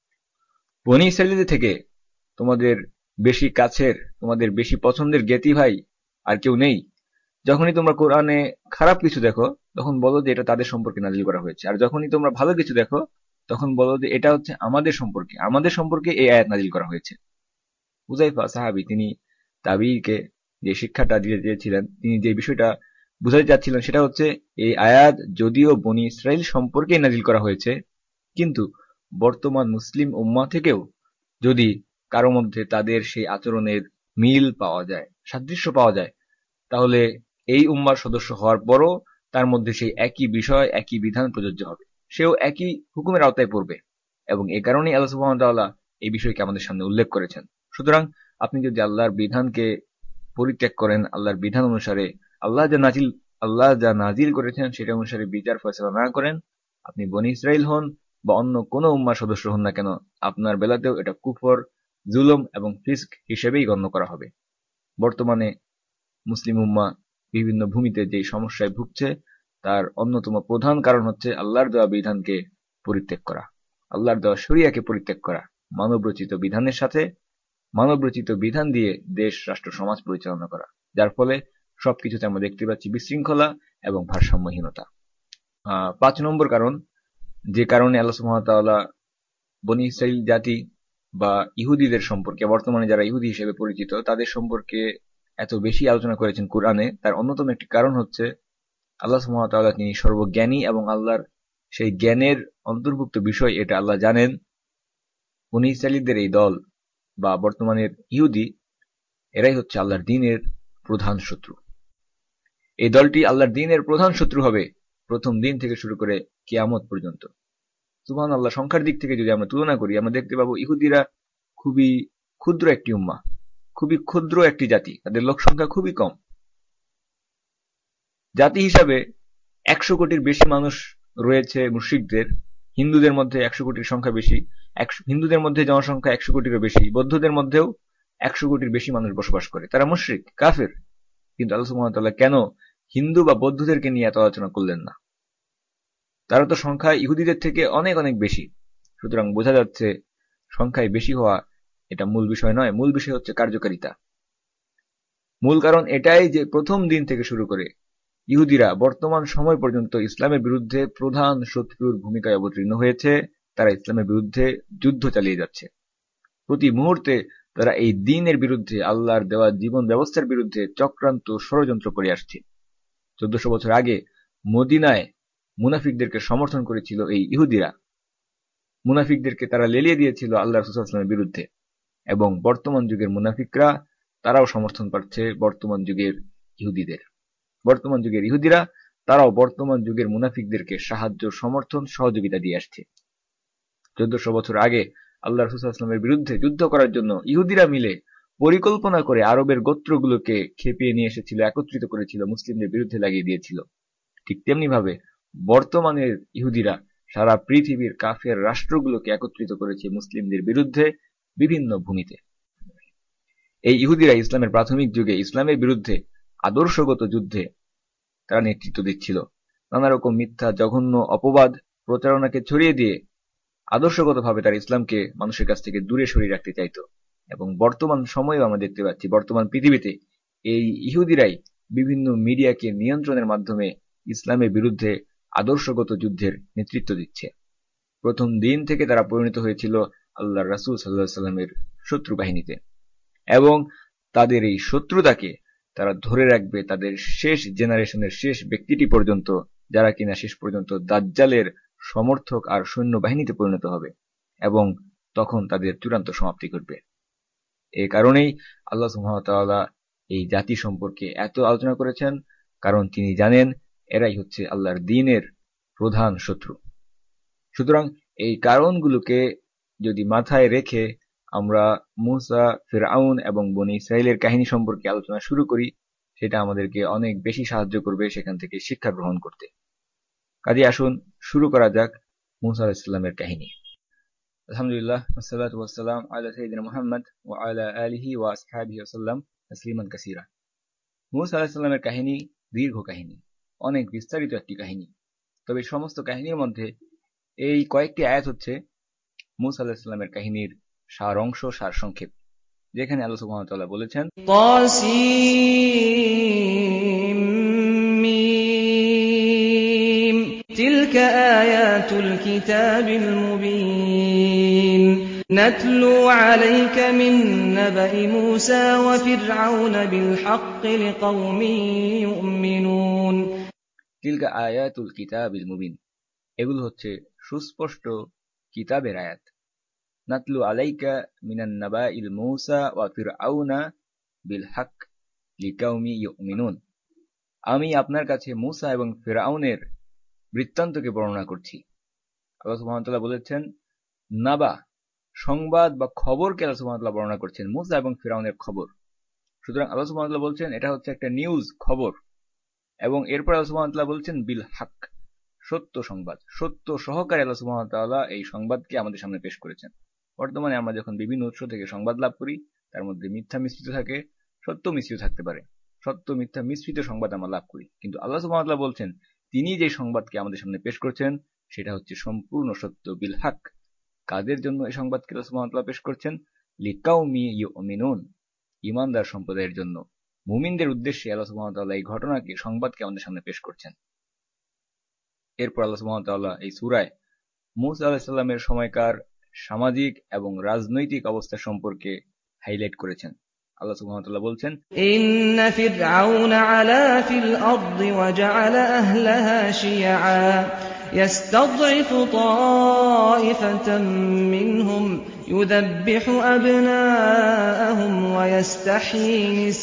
বনী ইসরাইলীদের থেকে তোমাদের বেশি কাছের, তোমাদের বেশি পছন্দের জ্ঞাতি ভাই আর কেউ নেই। যখনই তোমরা কোরআনে খারাপ কিছু দেখো তখন বলো যে এটা তাদের সম্পর্কে নাজিল করা হয়েছে, আর যখনই তোমরা ভালো কিছু দেখো তখন বলো যে এটা হচ্ছে আমাদের সম্পর্কে, আমাদের সম্পর্কে এই আয়াত নাজিল করা হয়েছে। হুযায়ফা সাহাবী, তিনি তাবীকে যে শিক্ষাটা দিতে চেয়েছিলেন, তিনি যে বিষয়টা বুঝাতে চাচ্ছিলেন সেটা হচ্ছে, এই আয়াত যদিও বনী ইসরাইল সম্পর্কেই নাজিল করা হয়েছে, কিন্তু বর্তমান মুসলিম উম্মাহ থেকেও যদি কারো মধ্যে তাদের সেই আচরণের মিল পাওয়া যায়, সাদৃশ্য পাওয়া যায়, তাহলে এই উম্মার সদস্য হওয়ার পরও তার মধ্যে সেই একই বিষয়, একই বিধান প্রযোজ্য হবে, সেও একই হুকুমের আওতায় পড়বে। এবং এ কারণেই আল্লাহ সুবহানাহু ওয়া তাআলা এই বিষয়কে আমাদের সামনে উল্লেখ করেছেন। সুতরাং আপনি যদি আল্লাহর বিধানকে পরিত্যাগ করেন, আল্লাহর বিধান অনুসারে আল্লাহ যা নাজিল আল্লাহ যা নাজিল করেছেন সেটা অনুসারে বিচার ফয়সালা না করেন, আপনি বনী ইসরাইল হন বা অন্য কোনো উম্মার সদস্য হন না কেন, আপনার বেলাতেও এটা কুফর, জুলুম এবং ফিস্ক হিসেবেই গণ্য করা হবে। বর্তমানে মুসলিম উম্মাহ বিভিন্ন ভূমিতে যে সমস্যায় ভুগছে তার অন্যতম প্রধান কারণ হচ্ছে আল্লাহর দেওয়া বিধানকে পরিত্যাগ করা, আল্লাহর দেওয়া শরিয়াকে পরিত্যাগ করা, মানবরচিত বিধানের সাথে মানবরচিত বিধান দিয়ে দেশ, রাষ্ট্র, সমাজ পরিচালনা করা, যার ফলে সবকিছুতে আমরা দেখতে পাচ্ছি বিশৃঙ্খলা এবং ভারসাম্যহীনতা। আহ পাঁচ নম্বর কারণ, যে কারণে আল্লাহ সুবহানাহু ওয়া তাআলা বনী ইসরাইল জাতি বা ইহুদিদের সম্পর্কে, বর্তমানে যারা ইহুদি হিসেবে পরিচিত, তাদের সম্পর্কে এত বেশি আলোচনা করেছেন কোরআনে, তার অন্যতম একটি কারণ হচ্ছে আল্লাহ সুবহানাহু ওয়া তাআলা তিনি সর্বজ্ঞানী এবং আল্লাহর সেই জ্ঞানের অন্তর্ভুক্ত বিষয় এটা আল্লাহ জানেন। বনী ইসরাইলীদের এই দল বা বর্তমানের ইহুদি, এরাই হচ্ছে আল্লাহর দ্বীনের প্রধান শত্রু। এই দলটি আল্লাহর দ্বীনের প্রধান শত্রু হবে প্রথম দিন থেকে শুরু করে কিয়ামত পর্যন্ত। সুবহানাল্লাহ, সংখ্যার দিক থেকে যদি আমরা তুলনা করি, আমরা দেখতে পাবো ইহুদিরা খুবই ক্ষুদ্র একটি উম্মাহ, খুবই ক্ষুদ্র একটি জাতি, তাদের লোক সংখ্যা খুবই কম। জাতি হিসাবে একশো কোটির বেশি মানুষ রয়েছে মুশরিকদের, হিন্দুদের মধ্যে একশো কোটির সংখ্যা বেশি, হিন্দুদের মধ্যে জনসংখ্যা একশো কোটিরও বেশি, বৌদ্ধদের মধ্যেও একশো কোটির বেশি মানুষ বসবাস করে, তারা মুশরিক, কাফের। কিন্তু আল্লাহ সুবহানাহু ওয়া তাআলা কেন হিন্দু বা বৌদ্ধদেরকে নিয়ে এত আলোচনা করলেন না? তারা তো সংখ্যায় ইহুদিদের থেকে অনেক অনেক বেশি। সুতরাং বোঝা যাচ্ছে সংখ্যায় বেশি হওয়া এটা মূল বিষয় নয়, মূল বিষয় হচ্ছে কার্যকারিতা। মূল কারণ এটাই যে প্রথম দিন থেকে শুরু করে ইহুদিরা বর্তমান সময় পর্যন্ত ইসলামের বিরুদ্ধে প্রধান শত্রুর ভূমিকায় অবতীর্ণ হয়েছে। তারা ইসলামের বিরুদ্ধে যুদ্ধ চালিয়ে যাচ্ছে। প্রতি মুহূর্তে তারা এই দ্বীনের বিরুদ্ধে, আল্লাহর দেওয়া জীবন ব্যবস্থার বিরুদ্ধে চক্রান্ত, ষড়যন্ত্র করে আসছে। চোদ্দশো বছর আগে মদিনায় মুনাফিকদেরকে সমর্থন করেছিল এই ইহুদিরা। মুনাফিকদেরকে তারা লেলিয়ে দিয়েছিল আল্লাহ রাসূল সাল্লাল্লাহু আলাইহি ওয়াসাল্লামের বিরুদ্ধে। এবং বর্তমান যুগের মুনাফিকরা, তারাও সমর্থন পাচ্ছে বর্তমান যুগের ইহুদিদের। বর্তমান যুগের ইহুদিরা, তারাও বর্তমান যুগের মুনাফিকদেরকে সাহায্য, সমর্থন, সহযোগিতা দিয়ে আসছে। চোদ্দশো বছর আগে আল্লাহ রাসূল সাল্লাল্লাহু আলাইহি ওয়াসাল্লামের বিরুদ্ধে যুদ্ধ করার জন্য ইহুদিরা মিলে পরিকল্পনা করে আরবের গোত্রগুলোকে খেপিয়ে নিয়ে এসেছিল, একত্রিত করেছিল, মুসলিমদের বিরুদ্ধে লাগিয়ে দিয়েছিল। ঠিক তেমনি ভাবে বর্তমানের ইহুদিরা সারা পৃথিবীর কাফের রাষ্ট্রগুলোকে একত্রিত করেছে মুসলিমদের বিরুদ্ধে বিভিন্ন ভূমিতে। এই ইহুদিরা ইসলামের প্রাথমিক যুগে ইসলামের বিরুদ্ধে আদর্শগত যুদ্ধে তারা নেতৃত্ব দিচ্ছিল। নানা রকম মিথ্যা, জঘন্য অপবাদ, প্রচারণাকে ছড়িয়ে দিয়ে আদর্শগতভাবে তারা ইসলামকে মানুষের কাছ থেকে দূরে সরিয়ে রাখতে চাইত। এবং বর্তমান সময়েও আমরা দেখতে পাচ্ছি, বর্তমান পৃথিবীতে এই ইহুদিরাই বিভিন্ন মিডিয়াকে নিয়ন্ত্রণের মাধ্যমে ইসলামের বিরুদ্ধে আদর্শগত যুদ্ধের নেতৃত্ব দিচ্ছে। প্রথম দিন থেকে তারা পরিণত হয়েছিল আল্লাহর রাসূল সাল্লাল্লাহু আলাইহি ওয়াসাল্লামের শত্রু বাহিনীতে, এবং তাদের এই শত্রুতাকে তারা ধরে রাখবে তাদের শেষ জেনারেশনের শেষ ব্যক্তিটি পর্যন্ত, যারা কিনা শেষ পর্যন্ত দাজ্জালের সমর্থক আর সৈন্যবাহিনীতে পরিণত হবে, এবং তখন তাদের চূড়ান্ত সমাপ্তি ঘটবে। এই কারণেই আল্লাহ সুবহানাহু ওয়া তাআলা এই জাতি সম্পর্কে এত আলোচনা করেছেন, কারণ তিনি জানেন এরাই হচ্ছে আল্লাহর দ্বীনের প্রধান শত্রু। সুতরাং এই কারণগুলোকে যদি মাথায় রেখে আমরা মূসা, ফিরআউন এবং বনী ইসরাইলের কাহিনী সম্পর্কে আলোচনা শুরু করি, সেটা আমাদেরকে অনেক বেশি সাহায্য করবে সেখান থেকে শিক্ষা গ্রহণ করতে। কাজে আসুন শুরু করা যাক মূসা আলাইহিস সালামের কাহিনী। আলহামদুলিল্লাহ, ওয়াসসালাতু ওয়াসসালাম আলা সাইয়্যিদিনা মুহাম্মদ ওয়া আলা আলিহি ওয়া আসহাবিহি ওয়াসাল্লাম তাসলিমান কাসীরা। মূসা আলাইহিস সালামের কাহিনী দীর্ঘ কাহিনী, অনেক বিস্তারিত একটি কাহিনী। তবে সমস্ত কাহিনীর মধ্যে এই কয়েকটি আয়াত হচ্ছে মূসা আলাইহিস সালামের কাহিনীর সার অংশ, সার সংক্ষেপ, যেখানে আল্লাহ সুবহানাহু ওয়া তাআলা বলেছেন طاسيم ميم تلك آيات الكتاب المبين نتلو عليك من نبأ موسى وفرعون بالحق لقوم يؤمنون। তিলকা আয়াতুল কিতাবিল মুবিন, এগুলো হচ্ছে সুস্পষ্ট কিতাবের আয়াত। নাতলু আলাইকা মিনান নাবাইল মূসা ওয়া ফিরআউনা বিল হক লিকাউমি ইউমিনুন, আমি আপনার কাছে মূসা এবং ফিরআউনের বৃত্তান্তকে বর্ণনা করছি। আল্লাহ সুবহানাহু ওয়া তাআলা বলেছেন নাবা, সংবাদ বা খবরকে আল্লাহ সুবহানাহু ওয়া তাআলা বর্ণনা করছেন, মূসা এবং ফিরআউনের খবর। সুতরাং আল্লাহ সুবহানাহু ওয়া তাআলা বলছেন এটা হচ্ছে একটা নিউজ, খবর। এবং এরপর আল্লাহ সুবহানাহু ওয়া তাআলা বলছেন বিল হক, সত্য সংবাদ, সত্য সহকারে আল্লাহ সুবহানাহু ওয়া তাআলা এই সংবাদকে আমাদের সামনে পেশ করেছেন। বর্তমানে আমরা যখন বিভিন্ন উৎস থেকে সংবাদ লাভ করি, তার মধ্যে মিথ্যা মিশ্রিত থাকে, সত্য মিশ্রিত থাকতে পারে, সত্য মিথ্যা মিশ্রিত সংবাদ আমরা লাভ করি। কিন্তু আল্লাহ সুবহানাহু ওয়া তাআলা বলছেন তিনি যে সংবাদকে আমাদের সামনে পেশ করছেন সেটা হচ্ছে সম্পূর্ণ সত্য, বিল হক। কাদের জন্য এই সংবাদকে আল্লাহ সুবহানাহু ওয়া তাআলা পেশ করছেন? লিকাউমি ইউমিনুন, ঈমানদার সম্প্রদায়ের জন্য, মুমিনদের উদ্দেশ্যে আল্লাহ সুবহানাহু ওয়া তাআলা এই ঘটনাকে, সংবাদকে আমাদের সামনে পেশ করছেন। এরপর আল্লাহ সুবহানাহু ওয়া তাআলা এই সূরায় মূসা আলাইহিস সালামের সময়কার সামাজিক এবং রাজনৈতিক অবস্থা সম্পর্কে হাইলাইট করেছেন। আল্লাহ সুবহানাহু ওয়া তাআলা বলছেন ইন্না ফিরআউনা আলা ফিল আরদি ওয়া জাআলা আহলাহা শিয়াআ ইয়াস্তাদঈফু তাঈফাতাম মিনহুম ইউযাব্বিহু আবনাআহুম ওয়া ইস্তাহয়ী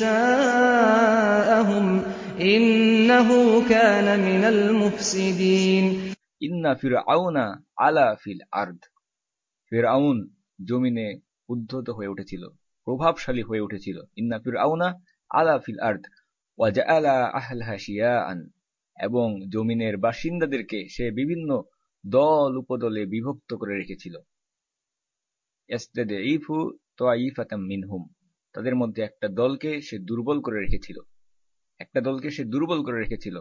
নিসাআহুম ইন্নাহু কানা মিনাল মুফসিদিন। ইন্না ফিরআউনা আলা ফিল আরদ, ফিরআউন জমিনে উদ্ধত হয়ে উঠেছিল, প্রভাবশালী হয়ে উঠেছিল। ইন্না ফিরআউনা আলা ফিল আরদ ওয়া জাআলা আহলাহা শিয়াআন, এবং জমিনের বাসিন্দাদেরকে সে বিভিন্ন দল উপদলে বিভক্ত করে রেখেছিল। ইয়াস্তাদঈফু তাঈফাতাম মিনহুম, তাদের মধ্যে একটা দলকে সে দুর্বল করে রেখেছিল, একটা দলকে সে দুর্বল করে রেখেছিল।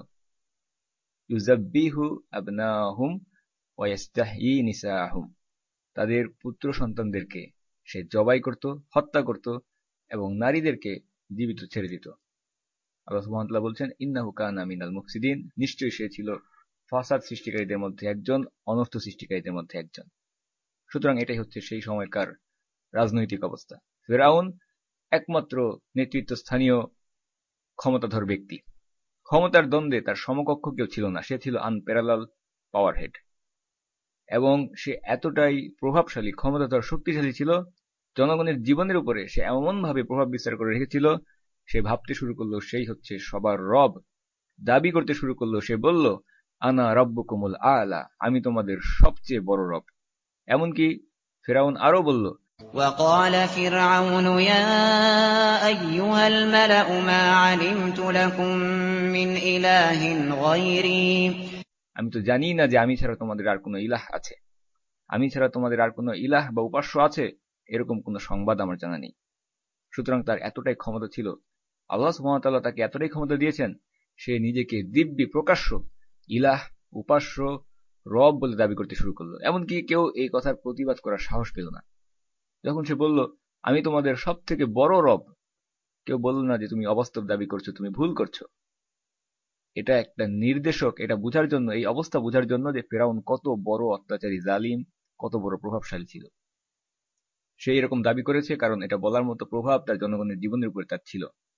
ইউযাব্বিহু আবনাহুম ওয়া ইস্তাহয়ী নিসাআহুম, তাদের পুত্র সন্তানদেরকে সে জবাই করত, হত্যা করত এবং নারীদেরকে জীবিত ছেড়ে দিত। আল্লাহ সুবহানাহু ওয়া তাআলা বলছেন ইন্নাহু কানা মিনাল মুফসিদিন, নিশ্চয়ই সে ছিল ফাসাদ সৃষ্টিকারীদের মধ্যে একজন, অনর্থ সৃষ্টিকারীদের মধ্যে একজন। সুতরাং এটাই হচ্ছে সেই সময়কার রাজনৈতিক অবস্থা। ফিরআউন একমাত্র নেতৃত্বস্থানীয় ক্ষমতাধর ব্যক্তি, ক্ষমতার দ্বন্দ্বে তার সমকক্ষ কেউ ছিল না, সে ছিল আনপ্যারালাল পাওয়ার হেড, এবং সে এতটাই প্রভাবশালী, ক্ষমতাধর, শক্তিশালী ছিল, জনগণের জীবনের উপরে সে এমনভাবে প্রভাব বিস্তার করে রেখেছিল, সে ভাবতে শুরু করলো সেই হচ্ছে সবার রব, দাবি করতে শুরু করলো, সে বলল আনা রব্বুকুমুল আলা, আমি তোমাদের সবচেয়ে বড় রব। এমনকি ফিরআউন আরো বলল وقال فرعون يا أيها الملأ ما علمت لكم من إله غيري, আমি তো জানি না যে আমি ছাড়া তোমাদের আর কোনো ইলাহ আছে, আমি ছাড়া তোমাদের আর কোনো ইলাহ বা উপাস্য আছে, এরকম কোনো সংবাদ আমার জানা নেই। সুতরাং তার এতটাই ক্ষমতা ছিল, আল্লাহ সুবহানাহু ওয়া তাআলা তাকে এতটাই ক্ষমতা দিয়েছেন, সে নিজেকে দিব্যি প্রকাশ্য ইলাহ, উপাস্য, রব বলে দাবি করতে শুরু করলো। এমনকি কেউ এই কথার প্রতিবাদ করার সাহস পেল না। যখন সে বলল আমি তোমাদের সব থেকে বড় রব, কেউ বলল না যে তুমি অবাস্তব দাবি করছো, তুমি ভুল করছো। এটা একটা নির্দেশক, এটা বোঝার জন্য, এই অবস্থা বোঝার জন্য যে ফিরআউন কত বড় অত্যাচারী, জালিম, কত বড় প্রভাবশালী ছিল। সে এরকম দাবি করেছে কারণ এটা বলার মতো প্রভাব তার জনগণের জীবনের উপরে তার ছিল।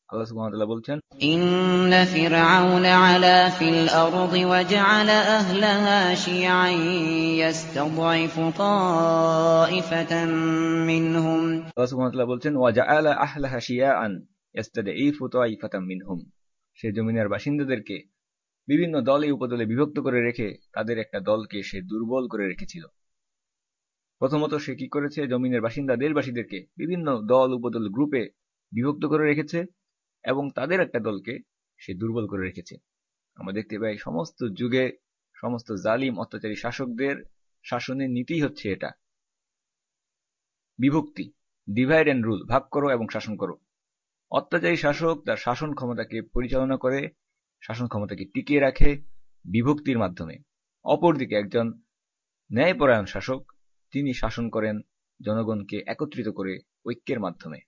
আল্লাহ সুবহানাহু ওয়া তাআলা বলছেন, ইন্না ফিরআউনা আলা ফিল আরদি ওয়া জাআলা আহলাহা শিয়া'আন ইয়াস্তাদঈফু তা'iফাতাম মিনহুম আল্লাহ সুবহানাহু ওয়া তাআলা বলছেন, ওয়া জাআলা আহলাহা শিয়া'আন ইয়াস্তাদঈফু তা'iফাতাম মিনহুম। সে জমিনের বাসিন্দাদেরকে বিভিন্ন দলে উপদলে বিভক্ত করে রেখে তাদের একটা দলকে সে দুর্বল করে রেখেছিল। প্রথমত সে কি করেছে, জমিনের বাসিন্দা দেশবাসীদেরকে বিভিন্ন দল উপদল গ্রুপে বিভক্ত করে রেখেছে এবং তাদের একটা দলকে সে দুর্বল করে রেখেছে। আমরা দেখতে পাই সমস্ত যুগে সমস্ত জালিম অত্যাচারী শাসকদের শাসনের নীতি হচ্ছে এটা, বিভক্তি, ডিভাইড এন্ড রুল, ভাগ করো এবং শাসন করো। অত্যাচারী শাসক তার শাসন ক্ষমতাকে পরিচালনা করে, শাসন ক্ষমতাকে টিকিয়ে রাখে বিভক্তির মাধ্যমে। অপরদিকে একজন ন্যায়পরায়ণ শাসক, তিনি শাসন করেন জনগণকে একত্রিত করে ঐক্যের মাধ্যমে।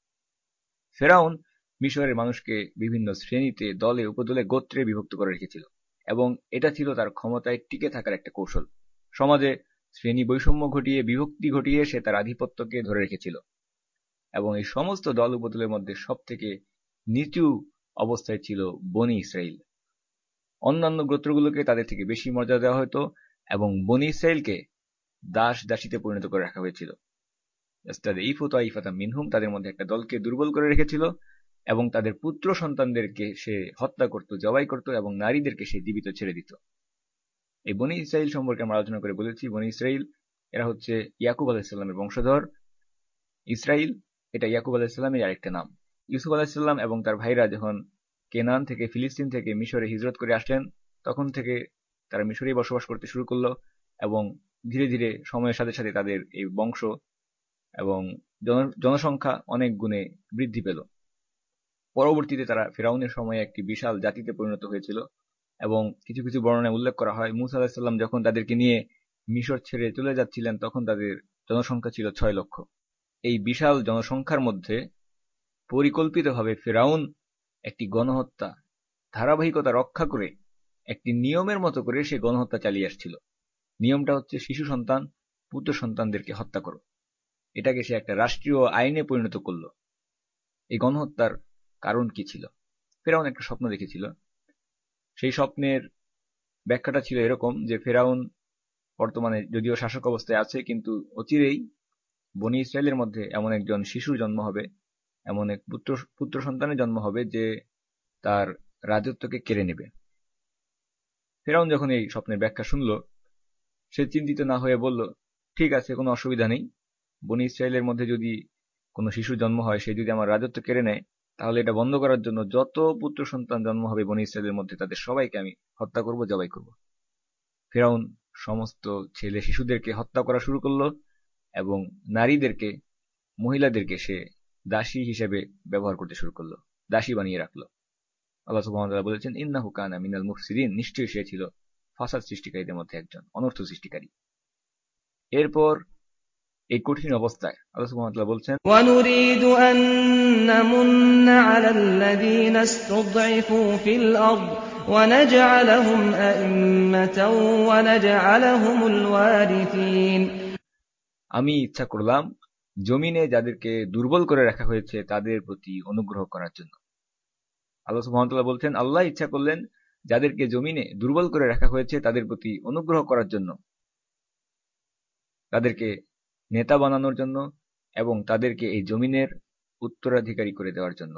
ফেরাউন মিশরের মানুষকে বিভিন্ন শ্রেণীতে, দলে, উপদলে, গোত্রে বিভক্ত করে রেখেছিল এবং এটা ছিল তার ক্ষমতায় টিকে থাকার একটা কৌশল। সমাজে শ্রেণী বৈষম্য ঘটিয়ে, বিভক্তি ঘটিয়ে সে তার আধিপত্যকে ধরে রেখেছিল এবং এই সমস্ত দল উপদলের মধ্যে সব থেকে নিচু অবস্থায় ছিল বনি ইসরাইল। অন্যান্য গোত্রগুলোকে তাদের থেকে বেশি মর্যাদা দেওয়া হতো এবং বনি ইসরাইলকে দাস দাসীতে পরিণত করে রাখা হয়েছিল। মিনহুম, তাদের মধ্যে একটা দলকে দুর্বল করে রেখেছিল এবং তাদের পুত্র সন্তানদেরকে সে হত্যা করত, জবাই করত এবং নারীদেরকে সে জীবিত ছেড়ে দিত। এই বনি ইসরাইল সম্পর্কে আমরা আলোচনা করে বলেছি, বনি ইসরাইল এরা হচ্ছে ইয়াকুব আলাইহিসসালামের বংশধর। ইসরাইল এটা ইয়াকুব আলাইহিসসালামের আরেকটা নাম। ইউসুফ আলাইহিসসালাম এবং তার ভাইরা যখন কেনান থেকে, ফিলিস্তিন থেকে মিশরে হিজরত করে আসলেন, তখন থেকে তারা মিশরেই বসবাস করতে শুরু করলো এবং ধীরে ধীরে সময়ের সাথে সাথে তাদের এই বংশ এবং জনসংখ্যা অনেক গুণে বৃদ্ধি পেল। পরবর্তীতে তারা ফিরআউনের সময়ে একটি বিশাল জাতিতে পরিণত হয়েছিল এবং কিছু কিছু বর্ণনায় উল্লেখ করা হয় মুসা আলাইহিস সালাম যখন তাদেরকে নিয়ে মিশর ছেড়ে চলে যাচ্ছিলেন তখন তাদের জনসংখ্যা ছিল ছয় লক্ষ। এই বিশাল জনসংখ্যার মধ্যে পরিকল্পিতভাবে ফিরআউন একটি গণহত্যা ধারাবাহিকতা রক্ষা করে একটি নিয়মের মতো করে সে গণহত্যা চালিয়ে আসছিল। নিয়মটা হচ্ছে শিশু সন্তান, পুত্র সন্তানদেরকে হত্যা করো। এটাকে সে একটা রাষ্ট্রীয় আইনে পরিণত করল। এই গণহত্যার কারণ কি ছিল? ফেরাউন একটা স্বপ্ন দেখেছিল। সেই স্বপ্নের ব্যাখ্যাটা ছিল এরকম যে ফেরাউন বর্তমানে যদিও শাসক অবস্থায় আছে, কিন্তু অচিরেই বনি ইসরায়েলের মধ্যে এমন একজন শিশুর জন্ম হবে, এমন এক পুত্র পুত্র সন্তানের জন্ম হবে যে তার রাজত্বকে কেড়ে নেবে। ফেরাউন যখন এই স্বপ্নের ব্যাখ্যা শুনল, সে চিন্তিত না হয়ে বলল, ঠিক আছে, কোনো অসুবিধা নেই, বনি ইসরায়েলের মধ্যে যদি কোনো শিশু জন্ম হয়, সে যদি আমার রাজত্ব কেড়ে নেয়, তাহলে এটা বন্ধ করার জন্য যত পুত্র সন্তান জন্ম হবে বনি ইসরায়েলের মধ্যে তাদের সবাইকে আমি হত্যা করব, জবাই করব। ফেরাউন সমস্ত ছেলে শিশুদেরকে হত্যা করা শুরু করলো এবং নারীদেরকে, মহিলাদেরকে সে দাসী হিসেবে ব্যবহার করতে শুরু করলো, দাসী বানিয়ে রাখলো। আল্লাহ সুবহানাহু ওয়া তাআলা বলেছেন, ইন্নাহু কানা মিনাল মুফসিদিন, নিশ্চয়ই সে ছিল ফাসাদ সৃষ্টিকারীদের মধ্যে একজন, অনর্থ সৃষ্টিকারী। এরপর এই কঠিন অবস্থায় আল্লাহ সুবহানাহু ওয়া তাআলা বলছেন, وَنُرِيدُ أَن نَّمُنَّ عَلَى الَّذِينَ اسْتُضْعِفُوا فِي الْأَرْضِ وَنَجْعَلَهُمْ أَئِمَّةً وَنَجْعَلَهُمُ الْوَارِثِينَ। আমি ইচ্ছা করলাম জমিনে যাদেরকে দুর্বল করে রাখা হয়েছে তাদের প্রতি অনুগ্রহ করার জন্য। আল্লাহ সুবহানাহু ওয়া তাআলা বলছেন, আল্লাহ ইচ্ছা করলেন যাদেরকে জমিনে দুর্বল করে রাখা হয়েছে তাদের প্রতি অনুগ্রহ করার জন্য, তাদেরকে নেতা বানানোর জন্য এবং তাদেরকে এই জমিনের উত্তরাধিকারী করে দেওয়ার জন্য।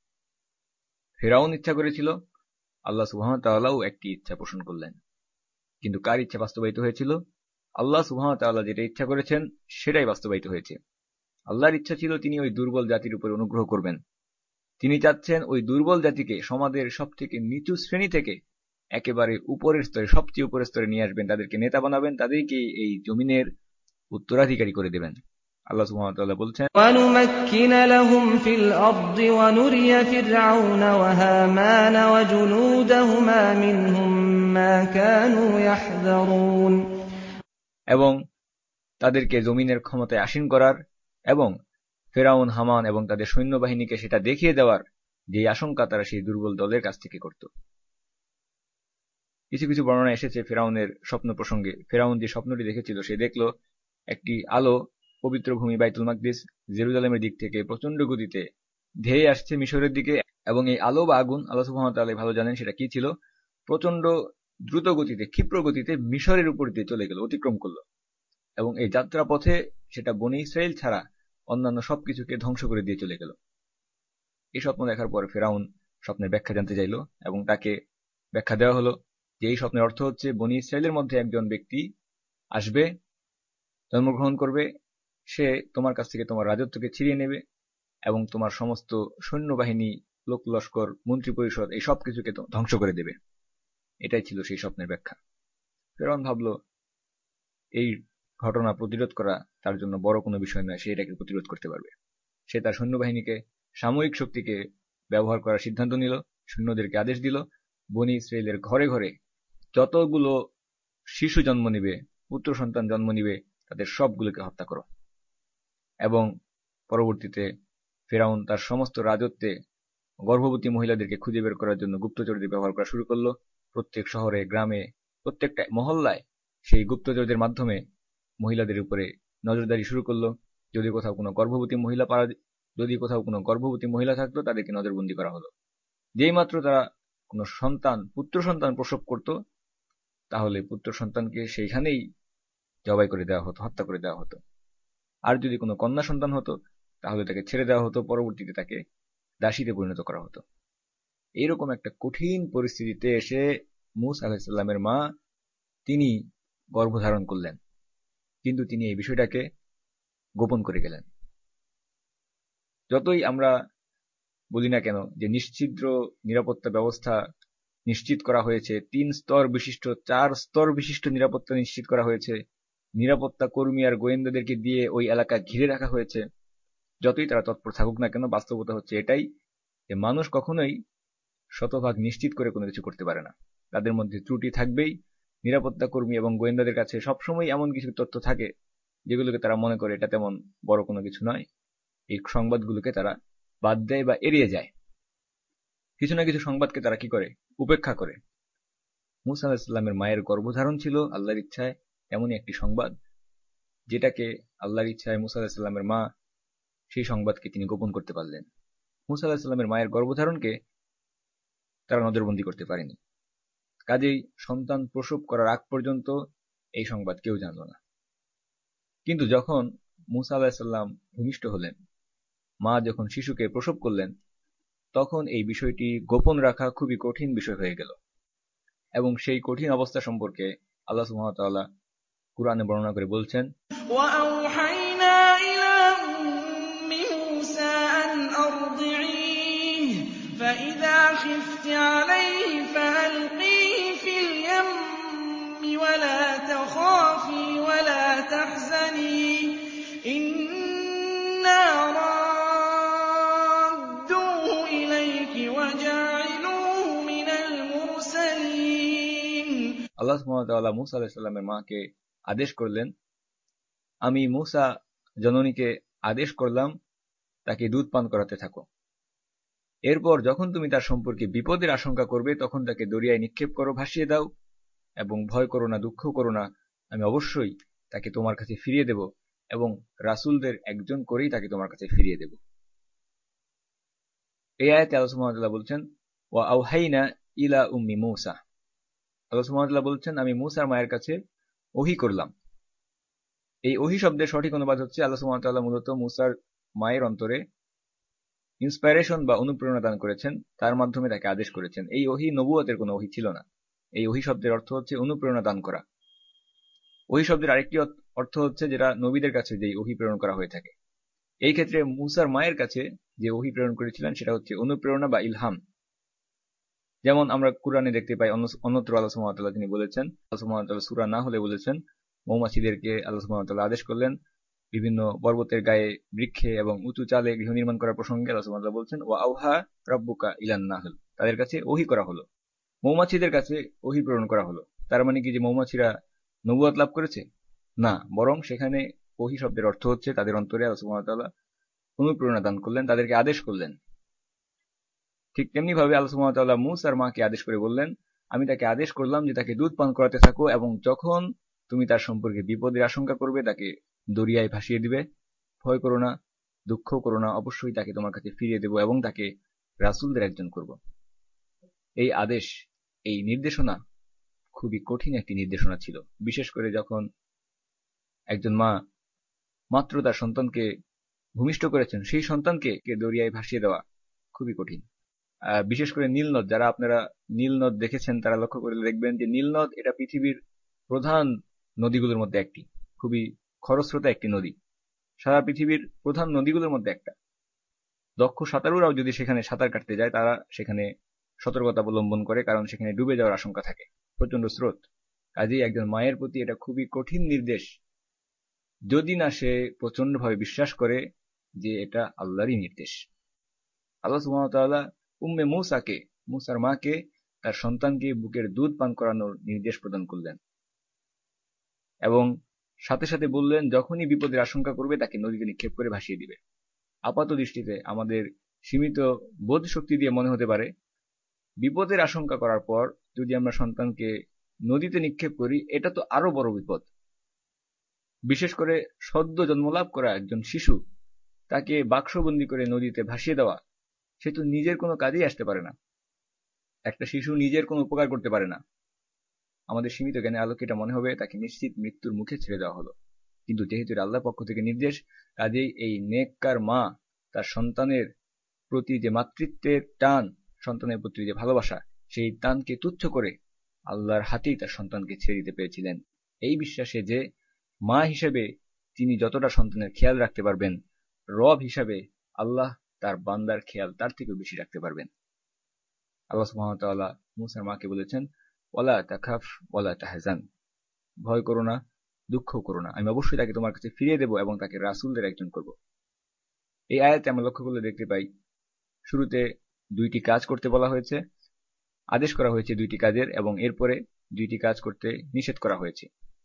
ফেরাউন ইচ্ছা করেছিল, আল্লাহ সুবহানাহু ওয়া তাআলাও একটি ইচ্ছা পোষণ করলেন, কিন্তু কার ইচ্ছা বাস্তবায়িত হয়েছিল? আল্লাহ সুবহানাহু ওয়া তাআলা যেটা ইচ্ছা করেছেন সেটাই বাস্তবায়িত হয়েছে। আল্লাহর ইচ্ছা ছিল তিনি ওই দুর্বল জাতির উপর অনুগ্রহ করবেন। তিনি চাচ্ছেন ওই দুর্বল জাতিকে সমাজের সব থেকে নিচু শ্রেণী থেকে একেবারে উপরের স্তরে, সবচেয়ে উপরের স্তরে নিয়ে আসবেন, তাদেরকে নেতা বানাবেন, তাদেরকে এই জমিনের উত্তরাধিকারী করে দেবেন। আল্লাহ সুবহানাহু ওয়া তাআলা বলছেন, وَنُمَكِّنَ لَهُمْ فِي الْأَرْضِ وَنُرِيَ فِرْعَوْنَ وَهَامَانَ وَجُنُودَهُمَا مِنْهُم مَّا كَانُوا يَحْذَرُونَ। এবং তাদেরকে জমিনের ক্ষমতায় আসীন করার এবং ফেরাউন, হামান এবং তাদের সৈন্যবাহিনীকে সেটা দেখিয়ে দেওয়ার যে আশঙ্কা তারা সেই দুর্বল দলের কাছ থেকে করত। কিছু কিছু বর্ণনা এসেছে ফেরাউনের স্বপ্ন প্রসঙ্গে। ফেরাউন যে স্বপ্নটি দেখেছিল, সে দেখল একটি আলো পবিত্র ভূমি বাইতুল মাকদিস জেরুজালেমের দিক থেকে প্রচন্ড গতিতে ধেয়ে আসছে মিশরের দিকে এবং এই আলো বা আগুন আল্লাহ সুবহানাহু ওয়া তাআলা ভালো জানেন সেটা কি ছিল। প্রচন্ড দ্রুত গতিতে, ক্ষিপ্র গতিতে মিশরের উপর দিয়ে চলে গেল, অতিক্রম করলো, এবং এই যাত্রা পথে সেটা বনী ইসরাইল ছাড়া অন্যান্য সবকিছুকে ধ্বংস করে দিয়ে চলে গেল। এই স্বপ্ন দেখার পর ফেরাউন স্বপ্নের ব্যাখ্যা জানতে চাইল, এবং তাকে ব্যাখ্যা দেওয়া হলো যে এই স্বপ্নের অর্থ হচ্ছে বনী ইসরাইলের মধ্যে একজন ব্যক্তি আসবে, জন্মগ্রহণ করবে, সে তোমার কাছ থেকে তোমার রাজত্বকে ছিনিয়ে নেবে এবং তোমার সমস্ত সৈন্যবাহিনী, লোক লস্কর, মন্ত্রী পরিষদ এই সব কিছুকে ধ্বংস করে দেবে। এটাই ছিল সেই স্বপ্নের ব্যাখ্যা। ফেরাউন ভাবলো এই ঘটনা প্রতিরোধ করা তার জন্য বড় কোনো বিষয় নয়, সে এটাকে প্রতিরোধ করতে পারবে। সে তার সৈন্যবাহিনীকে, সামরিক শক্তিকে ব্যবহার করার সিদ্ধান্ত নিল, সৈন্যদেরকে আদেশ দিল বনী ইসরাইলের ঘরে ঘরে যতগুলো শিশু জন্ম নিবে, পুত্র সন্তান জন্ম নিবে, তাদের সবগুলোকে হত্যা করো। এবং পরবর্তীতে ফেরাউন তার সমস্ত রাজত্বে গর্ভবতী মহিলাদেরকে খুঁজে বের করার জন্য গুপ্তচরদের ব্যবহার করা শুরু করলো। প্রত্যেক শহরে, গ্রামে, প্রত্যেকটা মহল্লায় সেই গুপ্তচরদের মাধ্যমে মহিলাদের উপরে নজরদারি শুরু করলো। যদি কোথাও কোনো গর্ভবতী মহিলা পাওয়া যদি কোথাও কোনো গর্ভবতী মহিলা থাকতো তাদেরকে নজরবন্দি করা হলো। যেই মাত্র তারা কোনো সন্তান, পুত্র সন্তান প্রসব করত, তাহলে পুত্র সন্তানকে সেইখানেই জবাই করে দেওয়া হতো, হত্যা করে দেওয়া হতো। আর যদি কোনো কন্যা সন্তান হতো তাহলে তাকে ছেড়ে দেওয়া হতো, পরবর্তীতে তাকে দাসীতে পরিণত করা হতো। এইরকম একটা কঠিন পরিস্থিতিতে এসে মূসা আলাইহিস সালামের মা তিনি গর্ভধারণ করলেন, কিন্তু তিনি এই বিষয়টাকে গোপন করে গেলেন। যতই আমরা বলি না কেন যে নিশ্ছিদ্র নিরাপত্তা ব্যবস্থা নিশ্চিত করা হয়েছে, তিন স্তর বিশিষ্ট, চার স্তর বিশিষ্ট নিরাপত্তা নিশ্চিত করা হয়েছে, নিরাপত্তা কর্মী আর গোয়েন্দাদেরকে দিয়ে ওই এলাকা ঘিরে রাখা হয়েছে, যতই তারা তৎপর থাকুক না কেন, বাস্তবতা হচ্ছে এটাই যে মানুষ কখনোই শতভাগ নিশ্চিত করে কোনো কিছু করতে পারে না। তাদের মধ্যে ত্রুটি থাকবেই। নিরাপত্তা কর্মী এবং গোয়েন্দাদের কাছে সবসময় এমন কিছু তথ্য থাকে যেগুলোকে তারা মনে করে এটা তেমন বড় কোনো কিছু নয়, এই সংবাদগুলোকে তারা বাদ দেয় বা এড়িয়ে যায়। কিছু না কিছু সংবাদকে তারা কি করে, উপেক্ষা করে। মূসা আলাইহিস সালামের মায়ের গর্ভধারণ ছিল আল্লাহর ইচ্ছায় এমনই একটি সংবাদ, যেটাকে আল্লাহর ইচ্ছায় মূসা আলাইহিস সালামের মা সেই সংবাদকে তিনি গোপন করতে পারলেন। মূসা আলাইহিস সালামের মায়ের গর্ভধারণকে তারা নজরবন্দি করতে পারেনি, কাজেই সন্তান প্রসব করার আগ পর্যন্ত এই সংবাদ কেউ জানল না। কিন্তু যখন মূসা আলাইহিস সালাম ভূমিষ্ঠ হলেন, মা যখন শিশুকে প্রসব করলেন, তখন এই বিষয়টি গোপন রাখা খুবই কঠিন বিষয় হয়ে গেল। এবং সেই কঠিন অবস্থা সম্পর্কে আল্লাহ সুবহানাহু ওয়া তাআলা কুরআনে বর্ণনা করে বলছেন, وَأَوْحَيْنَا إِلَىٰ أُمِّ مُوسَىٰ أَنْ أَرْضِعِيهِ فَإِذَا خِفْتِ عَلَيْهِ فَأَلْقِيهِ فِي الْيَمِّ وَلَا تَخَافِي وَلَا تَحْزَنِي إِنَّا رَادُّوهُ إِلَيْكِ وَجَاعِلُوهُ مِنَ الْمُرْسَلِينَ। আল্লাহ সুবহানাহু ওয়া তাআলা মূসা আলাইহিস সালামের মাকে আদেশ করলেন, আমি মূসা জননীকে আদেশ করলাম তাকে দুধ পান করাতে থাকো। এরপর যখন তুমি তার সম্পর্কে বিপদের আশঙ্কা করবে তখন তাকে দরিয়ায় নিক্ষেপ করো, ভাসিয়ে দাও, এবং ভয় করো না, দুঃখ করো না, আমি অবশ্যই তাকে তোমার কাছে ফিরিয়ে দেব এবং রাসূলদের একজন করেই তাকে তোমার কাছে ফিরিয়ে দেব। এই আয়াতে আল্লাহ সুবহানাহু ওয়া তাআলা বলছেন, ওয়া আওহাইনা ইলা উম্মি মূসা। আল্লাহ সুবহানাহু ওয়া তাআলা বলছেন আমি মূসার মায়ের কাছে ওহী করলাম। এই ওহী শব্দের সঠিক অনুবাদ হচ্ছে আল্লাহ সুবহানাহু ওয়া তাআলা মূলত মূসার মায়ের অন্তরে ইন্সপাইরেশন বা অনুপ্রেরণা দান করেছেন, তার মাধ্যমে তাকে আদেশ করেছেন। এই ওহী নবুয়তের কোনো ওহী ছিল না। এই ওহী শব্দের অর্থ হচ্ছে অনুপ্রেরণা দান করা। ওহী শব্দের আরেকটি অর্থ হচ্ছে যেটা নবীদের কাছে যে ওহী প্রেরণ করা হয়ে থাকে। এই ক্ষেত্রে মূসার মায়ের কাছে যে ওহী প্রেরণ করেছিলেন সেটা হচ্ছে অনুপ্রেরণা বা ইলহাম। যেমন আমরা কুরআনে দেখতে পাই, অন্যত্র আল্লাহ সুবহানাহু ওয়া তাআলা তিনি বলেছেন, আল্লাহ সুবহানাহু ওয়া তাআলা সূরা নাহলে বলেছেন, মৌমাছিদেরকে আল্লাহ সুবহানাহু ওয়া তাআলা আদেশ করলেন বিভিন্ন পর্বতের গায়ে, বৃক্ষে এবং উঁচু চালে গৃহ নির্মাণ করার প্রসঙ্গে আল্লাহ সুবহানাহু ওয়া তাআলা বলছেন, ওয়া আওহা রাব্বুকা ইলান নাহল, তাদের কাছে ওহী করা হলো, মৌমাছিদের কাছে ওহী প্রেরণ করা হলো। তার মানে কি যে মৌমাছিরা নবুয়ত লাভ করেছে? না, বরং সেখানে ওহী শব্দের অর্থ হচ্ছে তাদের অন্তরে আল্লাহ সুবহানাহু ওয়া তাআলা অনুপ্রেরণা দান করলেন, তাদেরকে আদেশ করলেন। ঠিক তেমনি ভাবে আল্লাহ সুবহানাহু ওয়া তাআলা মূসার মাকে আদেশ করে বললেন, আমি তাকে আদেশ করলাম যে তাকে দুধ পান করাতে থাকো এবং যখন তুমি তার সম্পর্কে বিপদের আশঙ্কা করবে তাকে দরিয়ায় ভাসিয়ে দিবে, ভয় করো না, দুঃখ করো না, অবশ্যই তাকে তোমার কাছে ফিরিয়ে দেব এবং তাকে রাসূলদের একজন করব। এই আদেশ, এই নির্দেশনা খুবই কঠিন একটি নির্দেশনা ছিল। বিশেষ করে যখন একজন মা মাত্র তার সন্তানকে ভূমিষ্ঠ করেছেন, সেই সন্তানকে কে দরিয়ায় ভাসিয়ে দেওয়া খুবই কঠিন। বিশেষ করে নীলনদ, যারা আপনারা নীলনদ দেখেছেন তারা লক্ষ্য করে দেখবেন যে নীলনদ এটা পৃথিবীর প্রধান নদীগুলোর মধ্যে একটি, খুবই খরস্রোতা একটি নদী, সারা পৃথিবীর প্রধান নদীগুলোর মধ্যে একটা। দক্ষ সাঁতারুরাও যদি সেখানে সাঁতার কাটতে যায় তারা সেখানে সতর্কতা অবলম্বন করে, কারণ সেখানে ডুবে যাওয়ার আশঙ্কা থাকে, প্রচন্ড স্রোত। কাজেই একজন মায়ের প্রতি এটা খুবই কঠিন নির্দেশ, যদি না সে প্রচন্ডভাবে বিশ্বাস করে যে এটা আল্লাহরই নির্দেশ। আল্লাহ সুবহানাহু ওয়া তাআলা উম্মে মূসাকে, মূসার মাকে তার সন্তানকে বুকের দুধ পান করানোর নির্দেশ প্রদান করলেন এবং সাথে সাথে বললেন যখনই বিপদের আশঙ্কা করবে তাকে নদীতে নিক্ষেপ করে ভাসিয়ে দিবে। আপাত দৃষ্টিতে আমাদের সীমিত বোধ শক্তি দিয়ে মনে হতে পারে বিপদের আশঙ্কা করার পর যদি আমরা সন্তানকে নদীতে নিক্ষেপ করি এটা তো আরো বড় বিপদ। বিশেষ করে সদ্য জন্মলাভ করা একজন শিশু, তাকে বাক্সবন্দি করে নদীতে ভাসিয়ে দেওয়া, সে তো নিজের কোনো কাজেই আসতে পারে না। একটা শিশু নিজের কোনো উপকার করতে পারে না। আমাদের সীমিত জ্ঞানের আলোকে এটা মনে হবে তাকে নিশ্চিত মৃত্যুর মুখে ছেড়ে দেওয়া হলো। কিন্তু যেহেতু আল্লাহর পক্ষ থেকে নির্দেশ, কাজেই এই নেককার মা তার সন্তানের প্রতি যে মাতৃত্বের টান, সন্তানের প্রতি যে ভালোবাসা, সেই টানকে তুচ্ছ করে আল্লাহর হাতেই তার সন্তানকে ছেড়ে দিতে পেরেছিলেন, এই বিশ্বাসে যে মা হিসেবে তিনি যতটা সন্তানের খেয়াল রাখতে পারবেন, রব হিসাবে আল্লাহ তার বান্দার খেয়াল তার থেকেও বেশি রাখতে পারবেন। আল্লাহ সুবহানাহু ওয়া তাআলা মূসার মাকে বলেছেন, ওয়ালা তাখাফ ওয়ালা তাহজান, ভয় করো না, দুঃখ করো না, আমি অবশ্যই তাকে তোমার কাছে ফিরিয়ে দেব এবং তাকে রাসূলদের একজন করব। এই আয়াতে আমরা লক্ষ্য করলে দেখতে পাই শুরুতে দুইটি কাজ করতে বলা হয়েছে, আদেশ করা হয়েছে দুইটি কাজের, এবং এরপরে দুইটি কাজ করতে নিষেধ করা হয়েছে,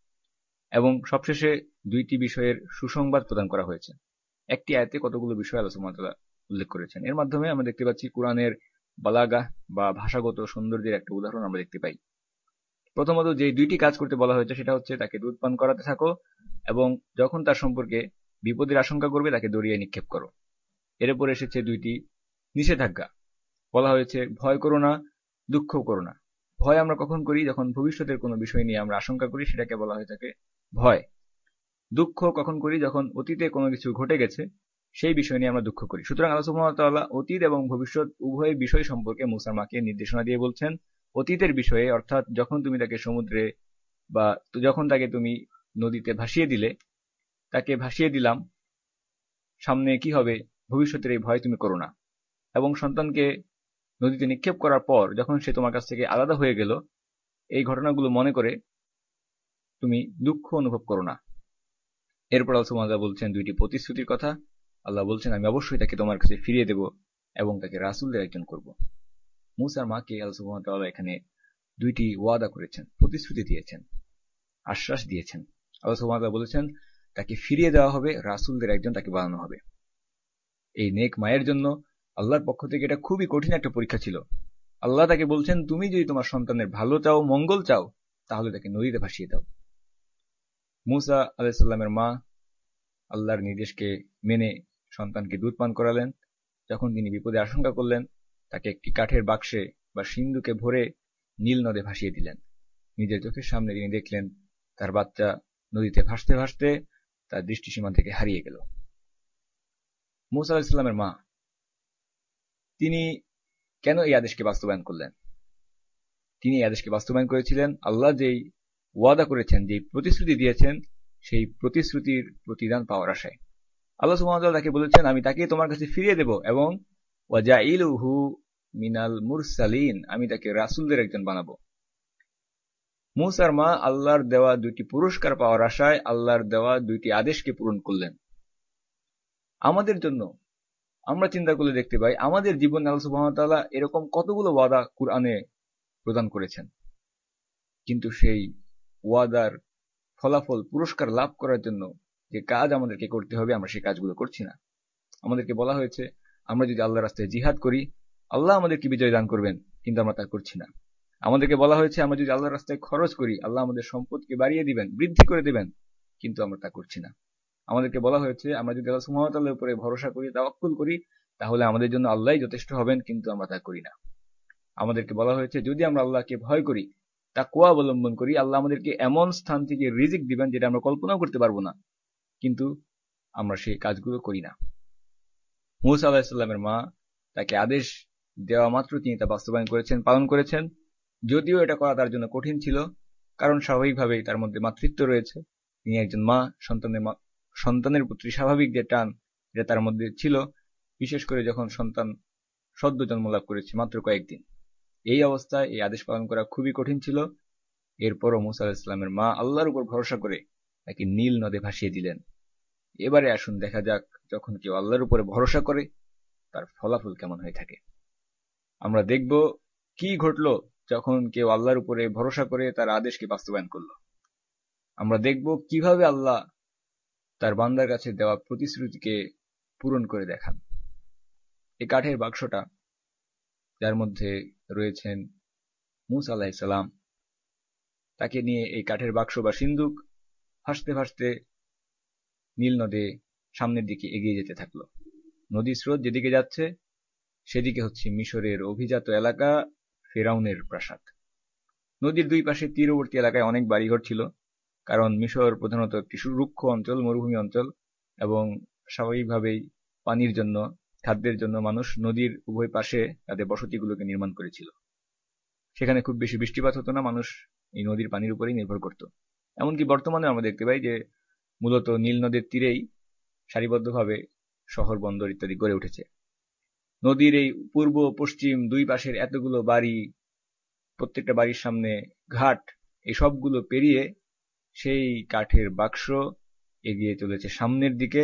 এবং সবশেষে দুইটি বিষয়ের সুসংবাদ প্রদান করা হয়েছে। একটি আয়াতে কতগুলো বিষয় আল্লাহ সুবহানাহু ওয়া তাআলা উল্লেখ করেছেন। এর মাধ্যমে আমরা দেখতে পাচ্ছি কোরআনের বালাগাহ বা ভাষাগত সৌন্দর্যের একটা উদাহরণ আমরা দেখতে পাই। প্রথমত যে দুইটি কাজ করতে বলা হয়েছে সেটা হচ্ছে তাকে দুধ পান করাতে থাকো এবং যখন তার সম্পর্কে বিপদের আশঙ্কা করবে তাকে দরিয়ায় নিক্ষেপ করো। এরপর এসেছে দুইটি নিষেধাজ্ঞা, বলা হয়েছে ভয় করো না, দুঃখ করো না। ভয় আমরা কখন করি? যখন ভবিষ্যতের কোনো বিষয় নিয়ে আমরা আশঙ্কা করি, সেটাকে বলা হয়ে থাকে ভয়। দুঃখ কখন করি? যখন অতীতে কোনো কিছু ঘটে গেছে সেই বিষয় নিয়ে আমরা দুঃখ করি। সুতরাং আল্লাহ সুবহানাহু ওয়া তাআলা অতীত এবং ভবিষ্যৎ উভয় বিষয় সম্পর্কে মূসার মাকে নির্দেশনা দিয়ে বলছেন, অতীতের বিষয়ে অর্থাৎ যখন তুমি তাকে সমুদ্রে বা যখন তাকে তুমি নদীতে ভাসিয়ে দিলে, তাকে ভাসিয়ে দিলাম, সামনে কি হবে ভবিষ্যতের এই ভয় তুমি করো না। এবং সন্তানকে নদীতে নিক্ষেপ করার পর যখন সে তোমার কাছ থেকে আলাদা হয়ে গেল, এই ঘটনাগুলো মনে করে তুমি দুঃখ অনুভব করো না। এরপর আল্লাহ সুবহানাহু ওয়া তাআলা বলছেন দুইটি প্রতিশ্রুতির কথা। আল্লাহ বলছেন আমি অবশ্যই তাকে তোমার কাছে ফিরিয়ে দেব এবং তাকে রাসূলদের একজন করব। মূসার মাকে আল্লাহ সুবহানাহু ওয়া তাআলা এখানে দুইটি ওয়াদা করেছেন, প্রতিশ্রুতি দিয়েছেন, আশ্বাস দিয়েছেন। আল্লাহ সুবহানাহু ওয়া তাআলা বলেছেন তাকে ফিরিয়ে দেওয়া হবে, রাসূলদের একজন তাকে বানানো হবে। এই নেক মায়ের জন্য আল্লাহর পক্ষ থেকে এটা খুবই কঠিন একটা পরীক্ষা ছিল। আল্লাহ তাকে বলছেন তুমি যদি তোমার সন্তানের ভালো চাও, মঙ্গল চাও, তাহলে তাকে নদীতে ভাসিয়ে দাও। মূসা আলাইহিস সালামের মা আল্লাহর নির্দেশকে মেনে সন্তানকে দুধ পান করালেন। যখন তিনি বিপদে আশঙ্কা করলেন, তাকে একটি কাঠের বাক্সে বা সিন্ধুকে ভরে নীল নদে ভাসিয়ে দিলেন। নিজের চোখের সামনে তিনি দেখলেন তার বাচ্চা নদীতে ভাসতে ভাসতে তার দৃষ্টিসীমা থেকে হারিয়ে গেল। মূসা আলাইহিস সালামের মা তিনি কেন এই আদেশকে বাস্তবায়ন করলেন? তিনি এই আদেশকে বাস্তবায়ন করেছিলেন আল্লাহ যেই ওয়াদা করেছেন, যেই প্রতিশ্রুতি দিয়েছেন, সেই প্রতিশ্রুতির প্রতিদান পাওয়ার আশায়। আল্লাহ সুবহানাহু ওয়া তাআলা তাকে বলেছেন আমি তাকে তোমার কাছে ফিরিয়ে দেব এবং ওয়াজাইলুহু মিনাল মুরসালিন, আমি তাকে রাসূলদের একজন বানাবো। মূসার মা আল্লাহর দেওয়া দুইটি পুরস্কার পাওয়ার আশায় আল্লাহর দেওয়া দুইটি আদেশকে পূরণ করলেন। আমাদের জন্য আমরা চিন্তা করলে দেখতে পাই আমাদের জীবনে আল্লাহ সুবহানাহু ওয়া তাআলা এরকম কতগুলো ওয়াদা কুরআনে প্রদান করেছেন, কিন্তু সেই ওয়াদার ফলাফল পুরস্কার লাভ করার জন্য যে কাজ আমাদেরকে করতে হবে আমরা সেই কাজগুলো করছি না। আমাদেরকে বলা হয়েছে আমরা যদি আল্লাহর রাস্তায় জিহাদ করি আল্লাহ আমাদেরকে বিজয় দান করবেন, কিন্তু আমরা তা করছি না। আমাদেরকে বলা হয়েছে আমরা যদি আল্লাহর রাস্তায় খরচ করি আল্লাহ আমাদের সম্পদকে বাড়িয়ে দিবেন, বৃদ্ধি করে দিবেন, কিন্তু আমরা তা করছি না। আমাদেরকে বলা হয়েছে আমরা যদি আল্লাহ সুবহানাহু ওয়া তাআলার উপরে ভরসা করি, তাওয়াক্কুল করি, তাহলে আমাদের জন্য আল্লাহই যথেষ্ট হবেন, কিন্তু আমরা তা করি না। আমাদেরকে বলা হয়েছে যদি আমরা আল্লাহকে ভয় করি, তাকওয়া অবলম্বন করি, আল্লাহ আমাদেরকে এমন স্থান থেকে রিজিক দিবেন যেটা আমরা কল্পনাও করতে পারবো না, কিন্তু আমরা সেই কাজগুলো করি না। মূসা আলাইহিস সালামের মা তাকে আদেশ দেওয়া মাত্র তিনি তা বাস্তবায়ন করেছেন, পালন করেছেন। যদিও এটা করা তার জন্য কঠিন ছিল, কারণ স্বাভাবিকভাবেই তার মধ্যে মাতৃত্ব রয়েছে। তিনি একজন মা, সন্তানের সন্তানের প্রতি স্বাভাবিক যে টান এটা তার মধ্যে ছিল, বিশেষ করে যখন সন্তান সদ্য জন্ম লাভ করেছে মাত্র কয়েকদিন। এই অবস্থায় এই আদেশ পালন করা খুবই কঠিন ছিল। এরপরও মূসা আলাইহিস সালামের মা আল্লাহর উপর ভরসা করে তাকে নীল নদে ভাসিয়ে দিলেন। এবারে আসুন দেখা যাক, যখন কেউ আল্লাহর উপরে ভরসা করে তার ফলাফল কেমন হয়ে থাকে। আমরা দেখব কি ঘটল যখন কেউ আল্লাহর উপরে ভরসা করে তার আদেশকে বাস্তবায়ন করল। আমরা দেখব কিভাবে আল্লাহ তার বান্দার কাছে দেওয়া প্রতিশ্রুতিকে পূরণ করে দেখান। এই কাঠের বাক্সটা, যার মধ্যে রয়েছেন মূসা আলাইহিস সালাম, তাকে নিয়ে এই কাঠের বাক্স বা সিন্দুক ভাসতে ভাসতে নীল নদে সামনের দিকে এগিয়ে যেতে থাকলো। নদীর স্রোত যেদিকে যাচ্ছে সেদিকে হচ্ছে মিশরের অভিজাত এলাকা ফেরাউনের প্রাসাদ। নদীর দুই পাশে তীরবর্তী এলাকায় অনেক বাড়িঘর ছিল, কারণ মিশর প্রধানত একটি রুক্ষ অঞ্চল, মরুভূমি অঞ্চল, এবং স্বাভাবিকভাবেই পানির জন্য, খাদ্যের জন্য মানুষ নদীর উভয় পাশে তাদের বসতিগুলোকে নির্মাণ করেছিল। সেখানে খুব বেশি বৃষ্টিপাত হতো না, মানুষ এই নদীর পানির উপরেই নির্ভর করত। এমনকি বর্তমানে আমরা দেখতে পাই যে মূলত নীল নদীর তীরেই সারিবদ্ধভাবে শহর, বন্দর ইত্যাদি গড়ে উঠেছে। নদীর এই পূর্ব পশ্চিম দুই পাশের এতগুলো বাড়ি, প্রত্যেকটা বাড়ির সামনে ঘাট, এই সবগুলো পেরিয়ে সেই কাঠের বাক্স এগিয়ে চলেছে সামনের দিকে।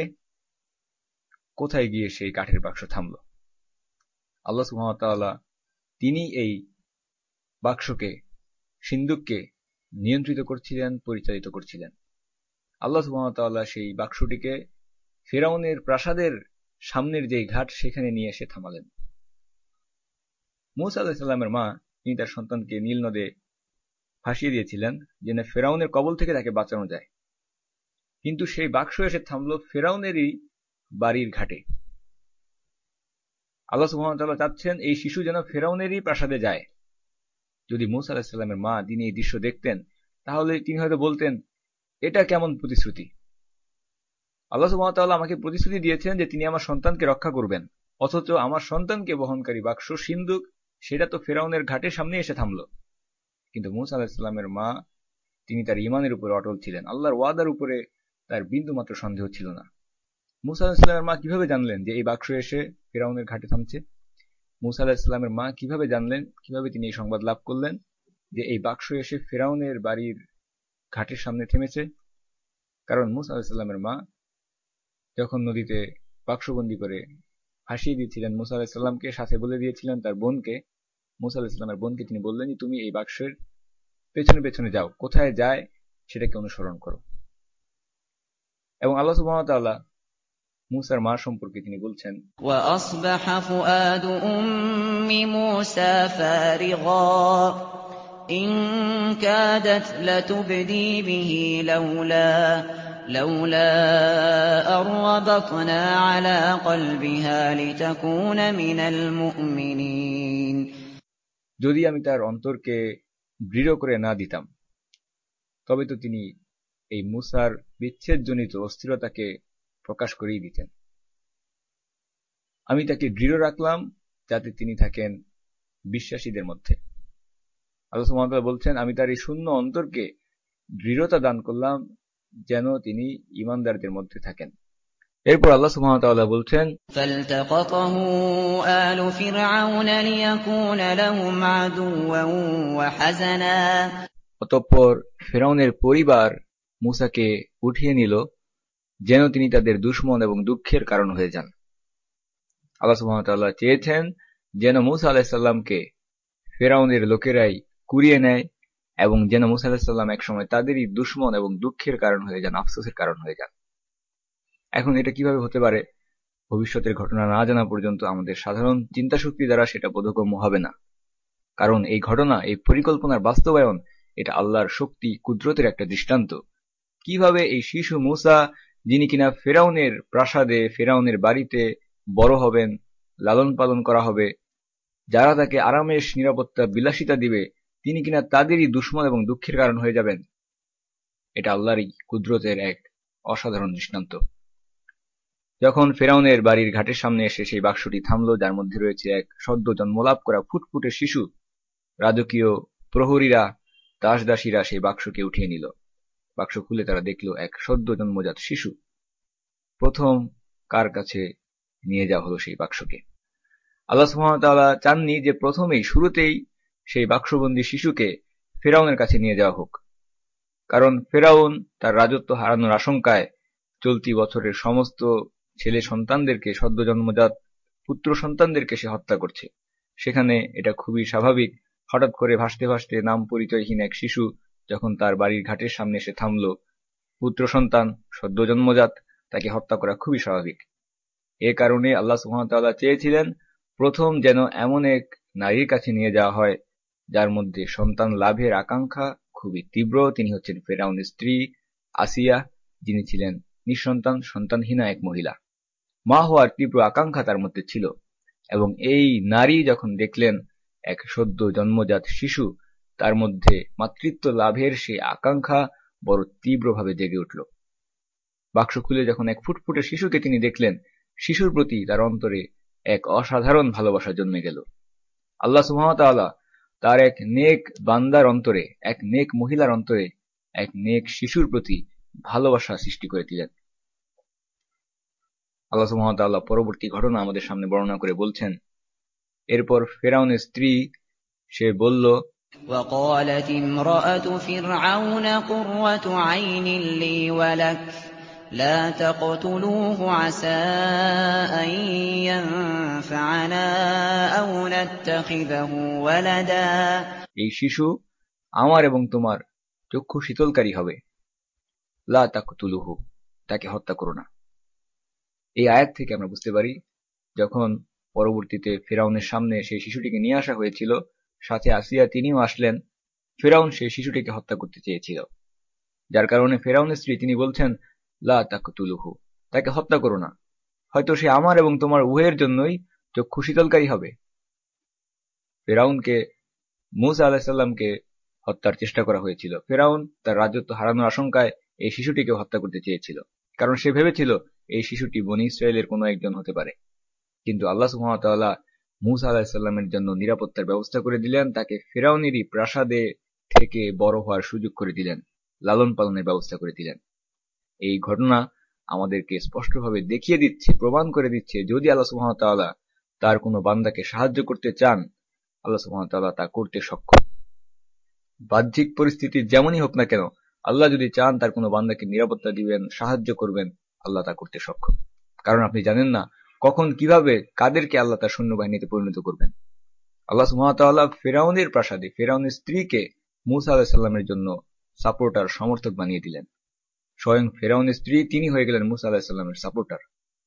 কোথায় গিয়ে সেই কাঠের বাক্স থামল? আল্লাহ সুবহানাহু ওয়া তাআলা তিনি এই বাক্সকে, সিন্দুককে নিয়ন্ত্রিত করছিলেন, পরিচালিত করছিলেন। আল্লাহ সুবহানাহু ওয়া তাআলা সেই বাক্সটিকে ফিরআউনের প্রাসাদের সামনের যে ঘাট সেখানে নিয়ে এসে থামালেন। মূসা আলাইহিস সালামের মা তিনি তার সন্তানকে নীল নদে ভাসিয়ে দিয়েছিলেন যেন ফেরাউনের কবল থেকে তাকে বাঁচানো যায়, কিন্তু সেই বাক্স এসে থামল ফেরাউনেরই বাড়ির ঘাটে। আল্লাহ সুবহানাহু ওয়া তাআলা চাচ্ছেন এই শিশু যেন ফেরাউনেরই প্রাসাদে যায়। যদি মূসা আলাইহিস সালামের মা তিনি এই দৃশ্য দেখতেন, তাহলে তিনি হয়তো বলতেন, এটা কেমন প্রতিশ্রুতি? আল্লাহ সুবহানাহু ওয়া তাআলা আমাকে প্রতিশ্রুতি দিয়েছেন যে তিনি আমার সন্তানকে রক্ষা করবেন, অথচ আমার সন্তানকে বহনকারী বাক্স, সিন্দুক, সেটা তো ফেরাউনের ঘাটের সামনে এসে থামল। কিন্তু মূসা আলাইহিস সালামের মা তিনি তার ঈমানের উপরে অটল ছিলেন, আল্লাহর ওয়াদার উপরে তার বিন্দু মাত্র সন্দেহ ছিল না। মূসা আলাইহিস সালামের মা কিভাবে জানলেন যে এই বাক্স এসে ফেরাউনের ঘাটে থামছে? মূসা আলাইহিস সালামের মা কিভাবে জানলেন, কিভাবে তিনি এই সংবাদ লাভ করলেন যে এই বাক্স এসে ফেরাউনের বাড়ির ঘাটের সামনে থেমেছে? কারণ মূসা আলাইহিস সালামের মা যখন নদীতে বাক্সবন্দি করে ভাসিয়ে দিয়েছিলেন মূসা আলাইহিস সালামকে, সাথে বলে দিয়েছিলেন তার বোনকে, মূসা আলাইহিস সালামের বোনকে তিনি বললেন যে তুমি এই বাক্সের পেছনে পেছনে যাও, কোথায় যায় সেটাকে অনুসরণ করো। এবং আল্লাহ সুবহানাহু ওয়া তাআলা মূসার মা সম্পর্কে তিনি বলছেন, وَأَصْبَحَ فُؤَادُ أُمِّ مُوسَىٰ فَارِغًا إِن كَادَتْ لَتُبْدِي بِهِ لَوْلَا لَوْلَا أَن رَّبَطْنَا عَلَىٰ قَلْبِهَا لِتَكُونَ مِنَ الْمُؤْمِنِينَ। যদি আমি তার অন্তরকে দৃঢ় করে না দিতাম, তবে তো তিনি এই মূসার বিচ্ছেদজনিত অস্থিরতাকে প্রকাশ করেই দিতেন। আমি তাকে দৃঢ় রাখলাম যাতে তিনি থাকেন বিশ্বাসীদের মধ্যে। আল্লাহ সুবহানাহু ওয়া তাআলা বলছেন, আমি তার এই শূন্য অন্তরকে দৃঢ়তা দান করলাম যেন তিনি ঈমানদারদের মধ্যে থাকেন। এরপর আল্লাহ সুবহানাহু ওয়া তাআলা বলছেন, فَالْتَقَطَهُ آلُ فِرْعَوْنَ لِيَكُونَ لَهُمْ عَدُوًّا وَحَزَنًا। অতঃপর ফিরআউনের পরিবার মূসাকে উঠিয়ে নিল যেন তিনি তাদের দুশমন এবং দুঃখের কারণ হয়ে যান। আল্লাহ সুবহানাহু ওয়া তাআলা চেয়েছেন যেন মূসা আলাইহিস সালামকে ফিরআউনের লোকেরাই কুড়িয়ে নেয় এবং যেন মূসা আলাইহিস সালাম একসময় তাদেরই দুশমন এবং দুঃখের কারণ হয়ে যান, আফসোসের কারণ হয়ে যান। এখন এটা কিভাবে হতে পারে? ভবিষ্যতের ঘটনা না জানা পর্যন্ত আমাদের সাধারণ চিন্তাশক্তি দ্বারা সেটা বোধগম্য হবে না। কারণ এই ঘটনা, এই পরিকল্পনার বাস্তবায়ন, এটা আল্লাহর শক্তি, কুদরতের একটা দৃষ্টান্ত। কিভাবে এই শিশু মূসা, যিনি কিনা ফেরাউনের প্রাসাদে, ফেরাউনের বাড়িতে বড় হবেন, লালন পালন করা হবে, যারা তাকে আরামেশ নিরাপত্তা বিলাসিতা দিবে, তিনি কিনা তাদেরই দুশমন এবং দুঃখের কারণ হয়ে যাবেন। এটা আল্লাহরই কুদরতের এক অসাধারণ দৃষ্টান্ত। যখন ফেরাউনের বাড়ির ঘাটের সামনে এসে সেই বাক্সটি থামল, যার মধ্যে রয়েছে এক সদ্য জন্মলাভ করা ফুটফুটে শিশু, রাজকীয় প্রহরীরা, দাসদাসীরা সেই বাক্সকে উঠিয়ে নিল। বাক্স খুলে তারা দেখল এক সদ্য জন্মজাত শিশু। প্রথম কার কাছে নিয়ে যাওয়া হলো সেই বাক্সকে? আল্লাহ সুবহানাহু ওয়া তাআলা চাননি যে প্রথমেই শুরুতেই সেই বাক্সবন্দী শিশুকে ফেরাউনের কাছে নিয়ে যাওয়া হোক, কারণ ফেরাউন তার রাজত্ব হারানোর আশঙ্কায় চলতি বছরের সমস্ত ছেলে সন্তানদেরকে, সদ্য জন্মজাত পুত্র সন্তানদেরকে সে হত্যা করছে। সেখানে এটা খুবই স্বাভাবিক, হঠাৎ করে ভাসতে ভাসতে নাম পরিচয়হীন এক শিশু যখন তার বাড়ির ঘাটের সামনে এসে থামল, পুত্র সন্তান সদ্য জন্মজাত, তাকে হত্যা করা খুবই স্বাভাবিক। এ কারণে আল্লাহ সুবহানাহু ওয়া তাআলা চেয়েছিলেন প্রথম যেন এমন এক নারীর কাছে নিয়ে যাওয়া হয় যার মধ্যে সন্তান লাভের আকাঙ্ক্ষা খুবই তীব্র। তিনি হচ্ছেন ফেরাউনের স্ত্রী আসিয়া, যিনি ছিলেন নিঃসন্তান, সন্তানহীনা এক মহিলা। মা হওয়ার তীব্র আকাঙ্ক্ষা তার মধ্যে ছিল, এবং এই নারী যখন দেখলেন এক সদ্য জন্মজাত শিশু, তার মধ্যে মাতৃত্ব লাভের সেই আকাঙ্ক্ষা বড় তীব্রভাবে জেগে উঠল। বাক্স খুলে যখন এক ফুটফুটে শিশুকে তিনি দেখলেন, শিশুর প্রতি তার অন্তরে এক অসাধারণ ভালোবাসা জন্মে গেল। আল্লাহ সুবহানাহু ওয়া তাআলা তার এক নেক বান্দার অন্তরে, এক নেক মহিলার অন্তরে এক নেক শিশুর প্রতি ভালোবাসা সৃষ্টি করে দিলেন। আল্লাহ সুবহানাহু ওয়া তাআলা পরবর্তী ঘটনা আমাদের সামনে বর্ণনা করে বলছেন, এরপর ফেরাউনের স্ত্রী সে বলল, وقالت امرأة فرعون قرة عين لي ولك لا تقتلوه عسى أن ينفعنا أو نتخذه ولدا। এই শিশু আমার এবং তোমার চক্ষু শীতলকারী হবে, লা তাকতুলুহু, তাকে হত্যা করো না। এই আয়াত থেকে আমরা বুঝতে পারি, যখন পরবর্তীতে ফেরাউনের সামনে সেই শিশুটিকে নিয়ে আসা হয়েছিল, সাথে আসিয়া তিনিও আসলেন, ফেরাউন সেই শিশুটিকে হত্যা করতে চেয়েছিল, যার কারণে ফেরাউনের স্ত্রী তিনি বলছেন লা তাকতুলুহু, তাকে হত্যা করো না, হয়তো সে আমার এবং তোমার উভয়ের জন্যই চক্ষু শীতলকারী হবে। ফেরাউনকে, মূসা আলাইহিস সালামকে হত্যার চেষ্টা করা হয়েছিল। ফেরাউন তার রাজত্ব হারানোর আশঙ্কায় এই শিশুটিকে হত্যা করতে চেয়েছিল, কারণ সে ভেবেছিল এই শিশুটি বনী ইসরায়েলের কোনো একজন হতে পারে। কিন্তু আল্লাহ সুবহানাহু ওয়া তাআলা মূসা আলাইহিস সালামের জন্য নিরাপত্তার ব্যবস্থা করে দিলেন, তাকে ফেরাউনেরই প্রাসাদে থেকে বড় হওয়ার সুযোগ করে দিলেন, লালন পালনের ব্যবস্থা করে দিলেন। এই ঘটনা আমাদেরকে স্পষ্টভাবে দেখিয়ে দিচ্ছে, প্রমাণ করে দিচ্ছে, যদি আল্লাহ সুবহানাহু ওয়া তাআলা তার কোনো বান্দাকে সাহায্য করতে চান, আল্লাহ সুবহানাহু ওয়া তাআলা তা করতে সক্ষম। বাহ্যিক পরিস্থিতি যেমনই হোক না কেন, আল্লাহ যদি চান তার কোনো বান্দাকে নিরাপত্তা দিবেন, সাহায্য করবেন, আল্লাহ তা করতে সক্ষম। কারণ আপনি জানেন না কখন কিভাবে কাদেরকে আল্লাহ তার সৈন্যবাহিনীতে পরিণত করবেন। আল্লাহ সুবহানাহু ওয়া তাআলা ফেরাউনের প্রাসাদে ফেরাউনের স্ত্রীকে মূসা আলাইহিস সালামের জন্য সাপোর্টার, সমর্থক বানিয়ে দিলেন। স্বয়ং ফেরাউনের স্ত্রী তিনি হয়ে গেলেন মূসা আলাইহিস সালামের সাপোর্টার।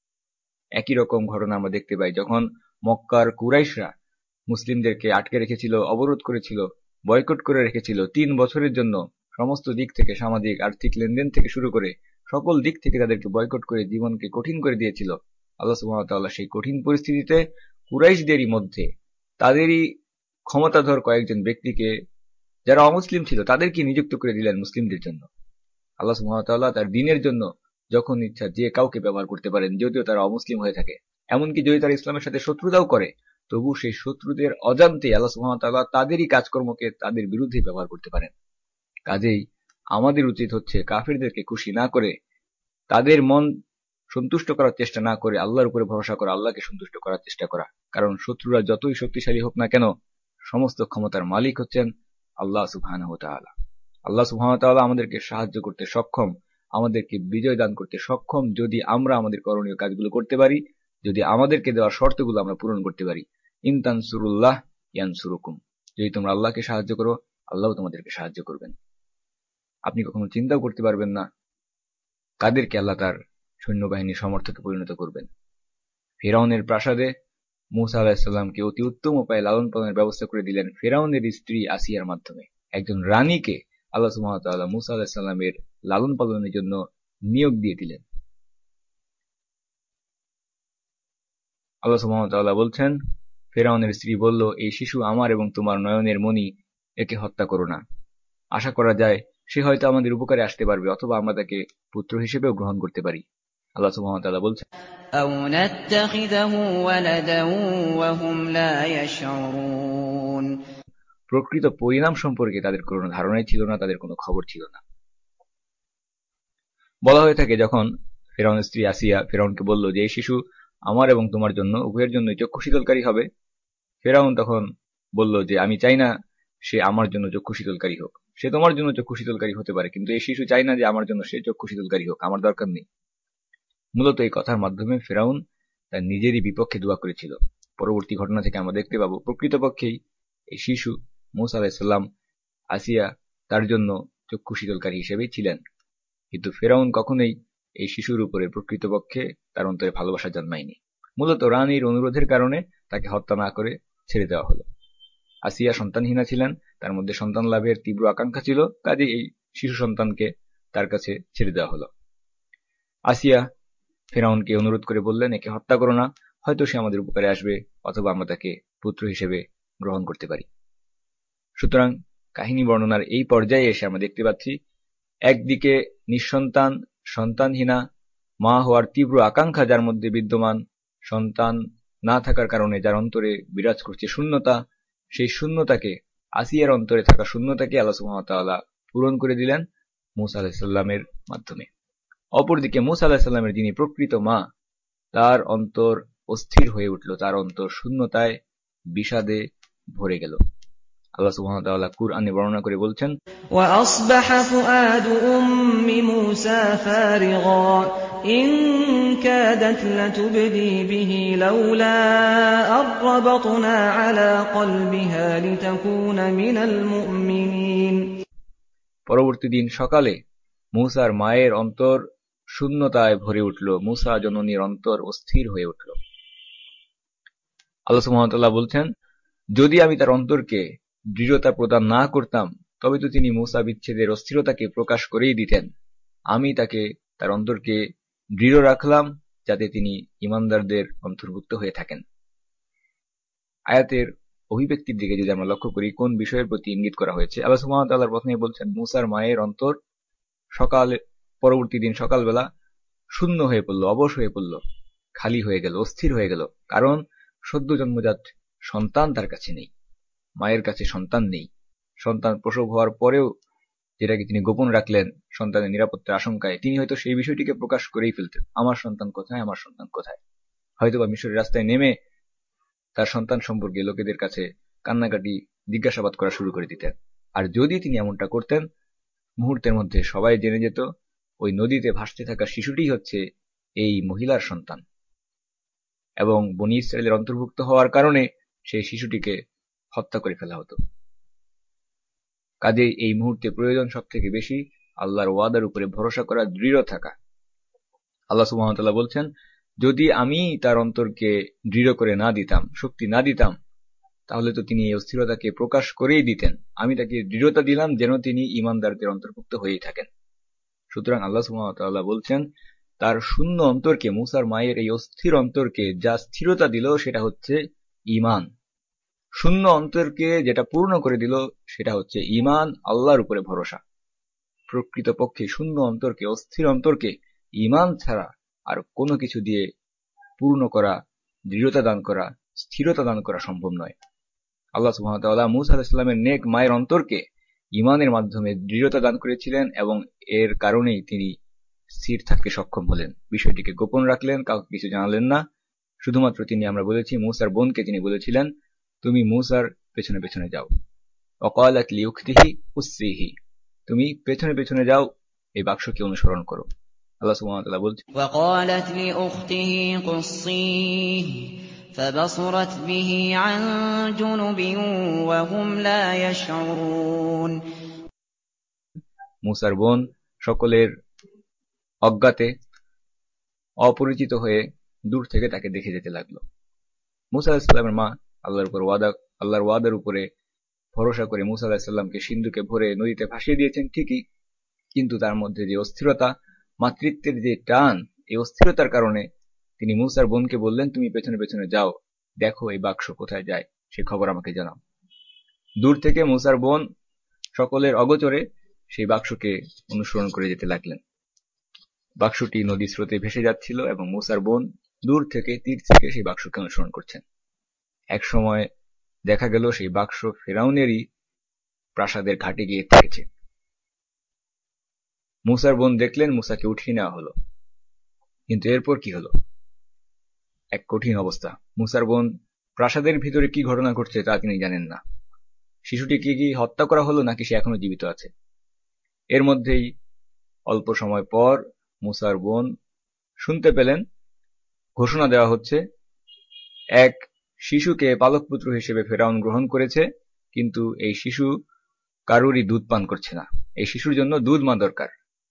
একই রকম ঘটনা আমরা দেখতে পাই যখন মক্কার কুরাইশরা মুসলিমদেরকে আটকে রেখেছিল, অবরোধ করেছিল, বয়কট করে রেখেছিল তিন বছরের জন্য, সমস্ত দিক থেকে, সামাজিক আর্থিক লেনদেন থেকে শুরু করে সকল দিক থেকে তাদেরকে বয়কট করে জীবনকে কঠিন করে দিয়েছিল। আল্লাহ সুবহানাহু ওয়া তাআলা সেই কঠিন পরিস্থিতিতে কুরাইশদেরই মধ্যে তাদেরই ক্ষমতাধর কয়েকজন ব্যক্তিকে, যারা অমুসলিম ছিল, তাদেরকে নিযুক্ত করে দিলেন মুসলিমদের জন্য। আল্লাহ সুবহানাহু ওয়া তাআলা তার দ্বীনের জন্য যখন ইচ্ছা যে কাউকে ব্যবহার করতে পারেন, যদিও তারা অমুসলিম হয়ে থাকে, এমনকি যদি তারা ইসলামের সাথে শত্রুতাও করে, তবু সেই শত্রুদের অজান্তে আল্লাহ সুবহানাহু ওয়া তাআলা তাদেরই কাজকর্মকে তাদের বিরুদ্ধে ব্যবহার করতে পারেন। কাজেই আমাদের উচিত হচ্ছে কাফিরদেরকে খুশি না করে, তাদের মন সন্তুষ্ট করার চেষ্টা না করে, আল্লাহর উপরে ভরসা করা, আল্লাহকে সন্তুষ্ট করার চেষ্টা করা। কারণ শত্রুরা যতই শক্তিশালী হোক না কেন, সমস্ত ক্ষমতার মালিক হচ্ছেন আল্লাহ সুবহানাহু ওয়া তাআলা। আল্লাহ সুবহানাহু ওয়া তাআলা আমাদেরকে সাহায্য করতে সক্ষম, আমাদেরকে বিজয় দান করতে সক্ষম, যদি আমরা আমাদের করণীয় কাজগুলো করতে পারি, যদি আমাদেরকে দেওয়া শর্তগুলো আমরা পূরণ করতে পারি। ইন তানসুরুল্লাহ ইয়ানসুরুকুম, যদি তোমরা আল্লাহকে সাহায্য করো, আল্লাহ তোমাদেরকে সাহায্য করবেন। আপনি কখনো চিন্তাও করতে পারবেন না কাদেরকে আল্লাহ তার সৈন্যবাহিনীর সমর্থকে পরিণত করবেন। ফেরাউনের প্রাসাদে মূসা আলাইহিস সালামকে অতি উত্তম উপায়ে লালন পালনের ব্যবস্থা করে দিলেন ফেরাউনের স্ত্রী আসিয়ার মাধ্যমে। একজন রানীকে আল্লাহ সুবহানাহু ওয়া তাআলা মূসা আলাইহিস সালামের লালন পালনের জন্য নিয়োগ দিয়ে দিলেন। আল্লাহ সুবহানাহু ওয়া তাআলা বলছেন, ফিরআউনের স্ত্রী বলল, এই শিশু আমার এবং তোমার নয়নের মণি, একে হত্যা করো না। আশা করা যায় সে হয়তো আমাদের উপকারে আসতে পারবে, অথবা আমরা তাকে পুত্র হিসেবেও গ্রহণ করতে পারি। আল্লাহ সুবহানাহু ওয়া তাআলা বলছেন, أَوْ نَتَّخِذَهُ وَلَدًا وَهُمْ لَا يَشْعُرُونَ। প্রকৃত পরিণাম সম্পর্কে তাদের কোনো ধারণাই ছিল না, তাদের কোনো খবর ছিল না। বলা হয়ে থাকে, যখন ফিরআউনের স্ত্রী আসিয়া ফিরআউনকে বলল যে এই শিশু আমার এবং তোমার জন্য উভয়ের জন্য চক্ষু শীতলকারী হবে, ফিরআউন তখন বলল যে আমি চাই না সে আমার জন্য চক্ষু শীতলকারী হোক। সে তোমার জন্য চক্ষু শীতলকারী হতে পারে, কিন্তু এই শিশু চাই না যে আমার জন্য সে চক্ষু শীতলকারী হোক, আমার দরকার নেই। মূলত এই কথার মাধ্যমে ফিরআউন তার নিজেরই বিপক্ষে দোয়া করেছিল। পরবর্তী ঘটনা থেকে আমরা দেখতে পাবো, প্রকৃতপক্ষেই এই শিশু মূসা আলাইহিস সালাম আসিয়া তার জন্য চক্ষু শীতলকারী হিসেবেই ছিলেন। কিন্তু ফিরআউন কখনোই এই শিশুর উপরে প্রকৃতপক্ষে তার অন্তরে ভালোবাসা জন্মায়নি। মূলত রানীর অনুরোধের কারণে তাকে হত্যা না করে ছেড়ে দেওয়া হলো। আসিয়া সন্তানহীনা ছিলেন, তার মধ্যে সন্তান লাভের তীব্র আকাঙ্ক্ষা ছিল, কাজে এই শিশু সন্তানকে তার কাছে ছেড়ে দেওয়া হলো। আসিয়া ফিরআউনকে অনুরোধ করে বললেন, একে হত্যা করো না, হয়তো সে আমাদের উপকারে আসবে, অথবা আমরা তাকে পুত্র হিসেবে গ্রহণ করতে পারি। সুতরাং কাহিনী বর্ণনার এই পর্যায়ে এসে আমরা দেখতে পাচ্ছি, একদিকে নিঃসন্তান সন্তানহীনা মা হওয়ার তীব্র আকাঙ্ক্ষা যার মধ্যে বিদ্যমান, সন্তান না থাকার কারণে যার অন্তরে বিরাজ করছে শূন্যতা, সেই শূন্যতাকে, আসিয়ার অন্তরে থাকা শূন্যতাকে আল্লাহ সুবহানাহু ওয়া তাআলা পূরণ করে দিলেন মূসা আলাইহিস সালামের মাধ্যমে। অপরদিকে মূসা আলাইহিস সালামের যিনি প্রকৃত মা, তার অন্তর অস্থির হয়ে উঠল, তার অন্তর শূন্যতায় বিষাদে ভরে গেল। আল্লাহ সুবহানাহু ওয়া তাআলা কুরআনে বর্ণনা করে বলছেন, وَأَصْبَحَ فُؤَادُ أُمِّ مُوسَىٰ فَارِغًا إِن كَادَتْ لَتُبْدِي بِهِ لَوْلَا أَن رَّبَطْنَا عَلَىٰ قَلْبِهَا لِتَكُونَ مِنَ الْمُؤْمِنِينَ। পরবর্তী দিন সকালে মূসার মায়ের অন্তর শূন্যতায় ভরে উঠল, মূসা জননীর অন্তর অস্থির হয়ে উঠল। আল্লাহ সুবহানাহু ওয়া তাআলা বলছেন, যদি আমি তার অন্তরকে দৃঢ়তা প্রদান না করতাম, তবে তো তিনি মূসা বিচ্ছেদের অস্থিরতাকে প্রকাশ করেই দিতেন। আমি তাকে, তার অন্তরকে দৃঢ় রাখলাম, যাতে তিনি ঈমানদারদের অন্তর্ভুক্ত হয়ে থাকেন। আয়াতের অভিব্যক্তির দিকে যদি আমরা লক্ষ্য করি, কোন বিষয়ের প্রতি ইঙ্গিত করা হয়েছে, আল্লাহ সুবহানাহু ওয়া তাআলা প্রথমে বলছেন, মূসার মায়ের অন্তর সকাল পরবর্তী দিন সকালবেলা শূন্য হয়ে পড়ল, অবশ হয়ে পড়ল, খালি হয়ে গেল, অস্থির হয়ে গেল। কারণ সদ্য জন্মজাত সন্তান তার কাছে নেই, মায়ের কাছে সন্তান নেই। সন্তান প্রসব হওয়ার পরেও যেটাকে তিনি গোপন রাখলেন সন্তানের নিরাপত্তার আশঙ্কায়, তিনি হয়তো সেই বিষয়টিকে প্রকাশ করেই ফেলতেন, আমার সন্তান কোথায়, আমার সন্তান কোথায়। হয়তোবা মিশরের রাস্তায় নেমে তার সন্তান সম্পর্কে লোকেদের কাছে কান্নাকাটি জিজ্ঞাসাবাদ করা শুরু করে দিতেন। আর যদি তিনি এমনটা করতেন, মুহূর্তের মধ্যে সবাই জেনে যেত ওই নদীতে ভাসতে থাকা শিশুটি হচ্ছে এই মহিলার সন্তান, এবং বনী ইসরায়েলের অন্তর্ভুক্ত হওয়ার কারণে সেই শিশুটিকে হত্যা করে ফেলা হতো। কাজেই এই মুহূর্তে প্রয়োজন সব থেকে বেশি আল্লাহর ওয়াদার উপরে ভরসা করা, দৃঢ় থাকা। আল্লাহ সুবহানাহু ওয়া তাআলা বলছেন, যদি আমি তার অন্তরকে দৃঢ় করে না দিতাম, শক্তি না দিতাম, তাহলে তো তিনি এই অস্থিরতাকে প্রকাশ করেই দিতেন। আমি তাকে দৃঢ়তা দিলাম যেন তিনি ঈমানদারদের অন্তর্ভুক্ত হয়েই থাকেন। সুতরাং আল্লাহ সুবহানাহু ওয়া তাআলা বলছেন, তার শূন্য অন্তরকে, মূসার মায়ের এই অস্থির অন্তরকে যা স্থিরতা দিল সেটা হচ্ছে ঈমান। শূন্য অন্তরকে যেটা পূর্ণ করে দিল সেটা হচ্ছে ঈমান, আল্লাহর উপরে ভরসা। প্রকৃতপক্ষে শূন্য অন্তরকে, অস্থির অন্তরকে ঈমান ছাড়া আর কোনো কিছু দিয়ে পূর্ণ করা, দৃঢ়তা দান করা, স্থিরতা দান করা সম্ভব নয়। আল্লাহ সুবহানাহু ওয়া তাআলা মূসা আলাইহিস সালামের নেক মায়ের অন্তরকে ঈমানের মাধ্যমে দৃঢ়তা দান করেছিলেন, এবং এর কারণেই তিনি স্থির থাকতে সক্ষম হলেন। বিষয়টিকে গোপন রাখলেন, কাউকে কিছু জানালেন না। শুধুমাত্র তিনি, আমরা বলেছি, মূসার বোনকে তিনি বলেছিলেন, তুমি মূসার পেছনে পেছনে যাও। ওয়াকালাত লিউখতিহি উসরিহি, তুমি পেছনে পেছনে যাও, এই বাক্সকে অনুসরণ করো। আল্লাহ সুবহানাহু ওয়া তাআলা বলছেন, وقالت لأخته قصيه فبصرت به عن جنب وهم لا يشعرون। মূসার বোন সকলের অজ্ঞাতে অপরিচিত হয়ে দূর থেকে তাকে দেখে যেতে লাগলো। মূসা আলাইহিস সালামের মা আল্লাহর উপর ওয়াদা আল্লাহর ওয়াদার উপরে ভরসা করে মূসা আলাইহিস সালামকে সিন্ধুকে ভরে নদীতে ভাসিয়ে দিয়েছেন ঠিকই, কিন্তু তার মধ্যে যে অস্থিরতা, মাতৃত্বের যে টান, এই অস্থিরতার কারণে তিনি মূসার বোনকে বললেন, তুমি পেছনে পেছনে যাও, দেখো এই বাক্স কোথায় যায়, সে খবর আমাকে জানাও। দূর থেকে মূসার বোন সকলের অগোচরে সেই বাক্সকে অনুসরণ করে যেতে লাগলেন। বাক্সটি নদী স্রোতে ভেসে যাচ্ছিল এবং মূসার বোন দূর থেকে তীর থেকে সেই বাক্সকে অনুসরণ করছেন। এক সময় দেখা গেল সেই বাক্স ফেরাউনেরই প্রাসাদের ঘাটে গিয়ে থেকেছে। মূসার বোন দেখলেন, মূসাকে উঠিয়ে নেওয়া হলো। কিন্তু এরপর কি হলো? এক কঠিন অবস্থা। মূসার বোন প্রাসাদের ভিতরে কি ঘটনা ঘটছে তা তিনি জানেন না। শিশুটিকে কি হত্যা করা হলো নাকি সে এখনো জীবিত আছে? এর মধ্যেই অল্প সময় পর মূসার বোন শুনতে পেলেন ঘোষণা দেওয়া হচ্ছে, এক শিশুকে পালকপুত্র হিসেবে ফেরাউন গ্রহণ করেছে, কিন্তু এই শিশু কারুরই দুধ পান করছে না। এই শিশুর জন্য দুধ মা দরকার।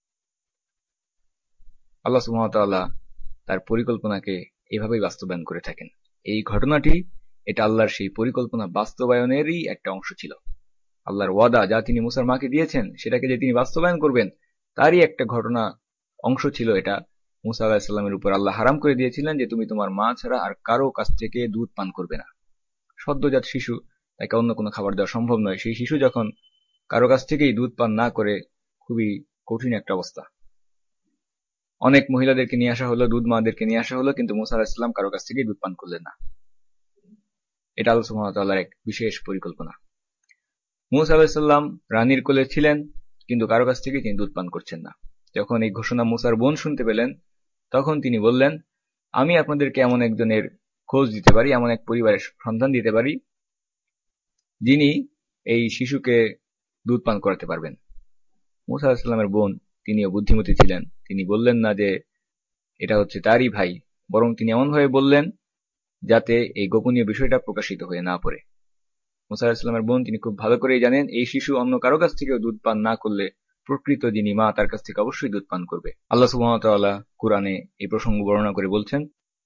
আল্লাহ সুবহানাহু ওয়া তাআলা তার পরিকল্পনাকে এভাবেই বাস্তবায়ন করে থাকেন। এই ঘটনাটি এটা আল্লাহর সেই পরিকল্পনা বাস্তবায়নেরই একটা অংশ ছিল। আল্লাহর ওয়াদা যা তিনি মূসার মাকে দিয়েছেন সেটাকে যে তিনি বাস্তবায়ন করবেন তারই একটা ঘটনা অংশ ছিল এটা। মূসা আলাইহিস সালামের উপর আল্লাহ হারাম করে দিয়েছিলেন যে তুমি তোমার মা ছাড়া আর কারো কাছ থেকে দুধ পান করবে না। সদ্যজাত শিশু, তাকে অন্য কোনো খাবার দেওয়া সম্ভব নয়। সেই শিশু যখন কারো কাছ থেকেই দুধ পান না করে, খুবই কঠিন একটা অবস্থা। অনেক মহিলাদেরকে নিয়ে আসা হলো, দুধ মাদেরকে নিয়ে আসা হলো, কিন্তু মূসা আলাইহিস সালাম কারো কাছ থেকেই দুধ পান করলেন না। এটা আল্লাহ সুবহানাহু ওয়া তাআলার এক বিশেষ পরিকল্পনা। মূসা আলাইহিস সালাম রানীর কোলে ছিলেন, কিন্তু কারো কাছ থেকেই তিনি দুধ পান করছেন না। যখন এই ঘোষণা মূসার বোন শুনতে পেলেন, তখন তিনি বললেন, আমি আপনাদেরকে এমন একজনের খোঁজ দিতে পারি, এমন এক পরিবারের সন্ধান দিতে পারি যিনি এই শিশুকে দুধ পান করাতে পারবেন। মূসা আলাইহিস সালামের বোন, তিনিও বুদ্ধিমতী ছিলেন। তিনি বললেন না যে এটা হচ্ছে তারই ভাই, বরং তিনি এমনভাবে বললেন যাতে এই গোপনীয় বিষয়টা প্রকাশিত হয়ে না পড়ে। মূসা আলাইহিস সালামের বোন তিনি খুব ভালো করেই জানেন এই শিশু অন্য কারো কাছ থেকেও দুধ পান না করলে প্রকৃত যিনি মা তার কাছ থেকে অবশ্যই দুধ পান করবে। আল্লাহ সুবহানাহু ওয়া তাআলা কুরআনে এই প্রসঙ্গ বর্ণনা করে বলছেন,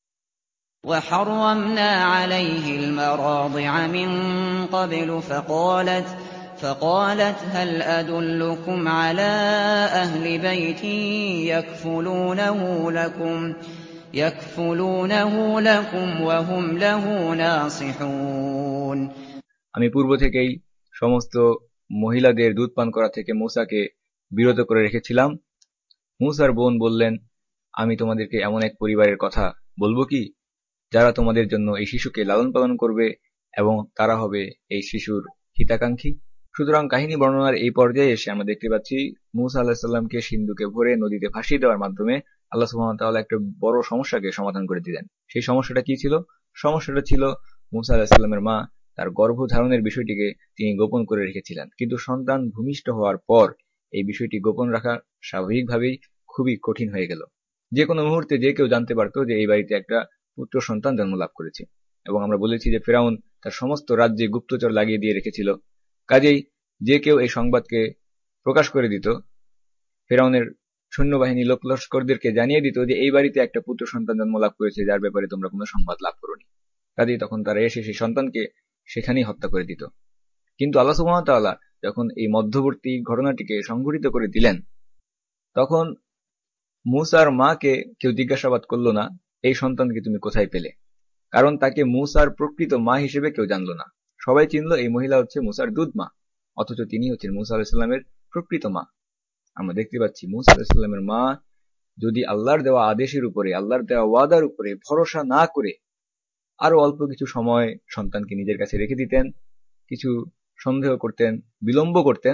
وحرمنا عليه المراضع من قبل فقالت فقالت هل أدلكم على أهل بيت يكفلونه لكم يكفلونه لكم وهم له ناصحون। আমি পূর্ব থেকেই সমস্ত মহিলাদের দুধ পান করা থেকে মূসাকে বিরত করে রেখেছিলাম। মূসার বোন বললেন, আমি তোমাদেরকে এমন এক পরিবারের কথা বলবো কি যারা তোমাদের জন্য এই শিশুকে লালন পালন করবে এবং তারা হবে এই শিশুর হিতাকাঙ্ক্ষী। সুতরাং কাহিনী বর্ণনার এই পর্যায়ে এসে আমরা দেখতে পাচ্ছি মূসা আলাইহিস সালামকে সিন্ধুকে ভরে নদীতে ভাসিয়ে দেওয়ার মাধ্যমে আল্লাহ সুবহানাহু ওয়া তাআলা একটা বড় সমস্যাকে সমাধান করে দিলেন। সেই সমস্যাটা কি ছিল? সমস্যাটা ছিল মূসা আলাইহিস সালামের মা তার গর্ভধারণের বিষয়টিকে তিনি গোপন করে রেখেছিলেন, কিন্তু সন্তান ভূমিষ্ঠ হওয়ার পর এই বিষয়টি গোপন রাখা স্বাভাবিকভাবেই খুবই কঠিন হয়ে গেল। যে কোনো মুহূর্তে যে কেউ জানতে পারতো যে এই বাড়িতে একটা পুত্র সন্তান জন্ম লাভ করেছে। এবং আমরা বলেছি যে ফেরাউন তার সমস্ত রাজ্যে গুপ্তচর লাগিয়ে দিয়ে রেখেছিল। কাজেই যে কেউ এই সংবাদকে প্রকাশ করে দিত, ফেরাউনের সৈন্যবাহিনী লোক লস্করদেরকে জানিয়ে দিত যে এই বাড়িতে একটা পুত্র সন্তান জন্ম লাভ করেছে যার ব্যাপারে তোমরা কোনো সংবাদ লাভ করোনি। কাজেই তখন তারা এসে সেই সন্তানকে সেখানেই হত্যা করে দিত। কিন্তু আল্লাহ সুবহানাহু ওয়া তাআলা যখন এই মধ্যবর্তী ঘটনাটিকে সংঘটিত করে দিলেন, তখন মূসার মাকে কেউ জিজ্ঞাসাবাদ করল না এই সন্তানকে তুমি কোথায় পেলে, কারণ তাকে মূসার প্রকৃত মা হিসেবে কেউ জানল না। সবাই চিনল এই মহিলা হচ্ছে মূসার দুধ মা, অথচ তিনি হচ্ছেন মূসা আলাইহিস সালামের প্রকৃত মা। আমরা দেখতে পাচ্ছি মূসা আলাইহিস সালামের মা যদি আল্লাহর দেওয়া আদেশের উপরে, আল্লাহর দেওয়া ওয়াদার উপরে ভরসা না করে আরো অল্প কিছু সময় সন্তানকে নিজের কাছে রেখে দিতেন, কিছু সন্দেহ করতেন, বিলম্ব করতেন,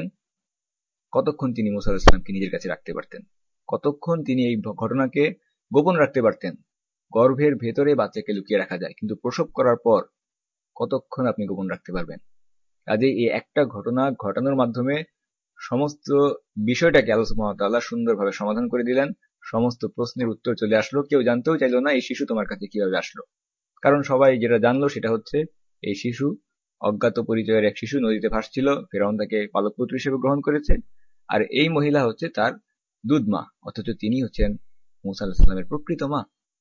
কতক্ষণ তিনি মূসা আলাইহিস সালামকে নিজের কাছে রাখতে পারতেন, কতক্ষণ তিনি এই ঘটনাকে গোপন রাখতে পারতেন। গর্ভের ভেতরে বাচ্চাকে লুকিয়ে রাখা যায়, কিন্তু প্রসব করার পর কতক্ষণ আপনি গোপন রাখতে পারবেন? কাজেই এই একটা ঘটনা ঘটানোর মাধ্যমে সমস্ত বিষয়টাকে আল্লাহ সুবহানাহু ওয়া তাআলা সুন্দরভাবে সমাধান করে দিলেন। সমস্ত প্রশ্নের উত্তর চলে আসলো। কেউ জানতেও চাইল না এই শিশু তোমার কাছে কিভাবে আসলো, কারণ সবাই যেটা জানলো সেটা হচ্ছে এই শিশু অজ্ঞাত পরিচয়ের এক শিশু নদীতে ভাসছিল, ফেরাউন তাকে পালকপুত্র হিসেবে গ্রহণ করেছে, আর এই মহিলা হচ্ছে তার দুধ মা, অথচ তিনি হচ্ছেন মূসা আলাইহিস সালামের প্রকৃত মা।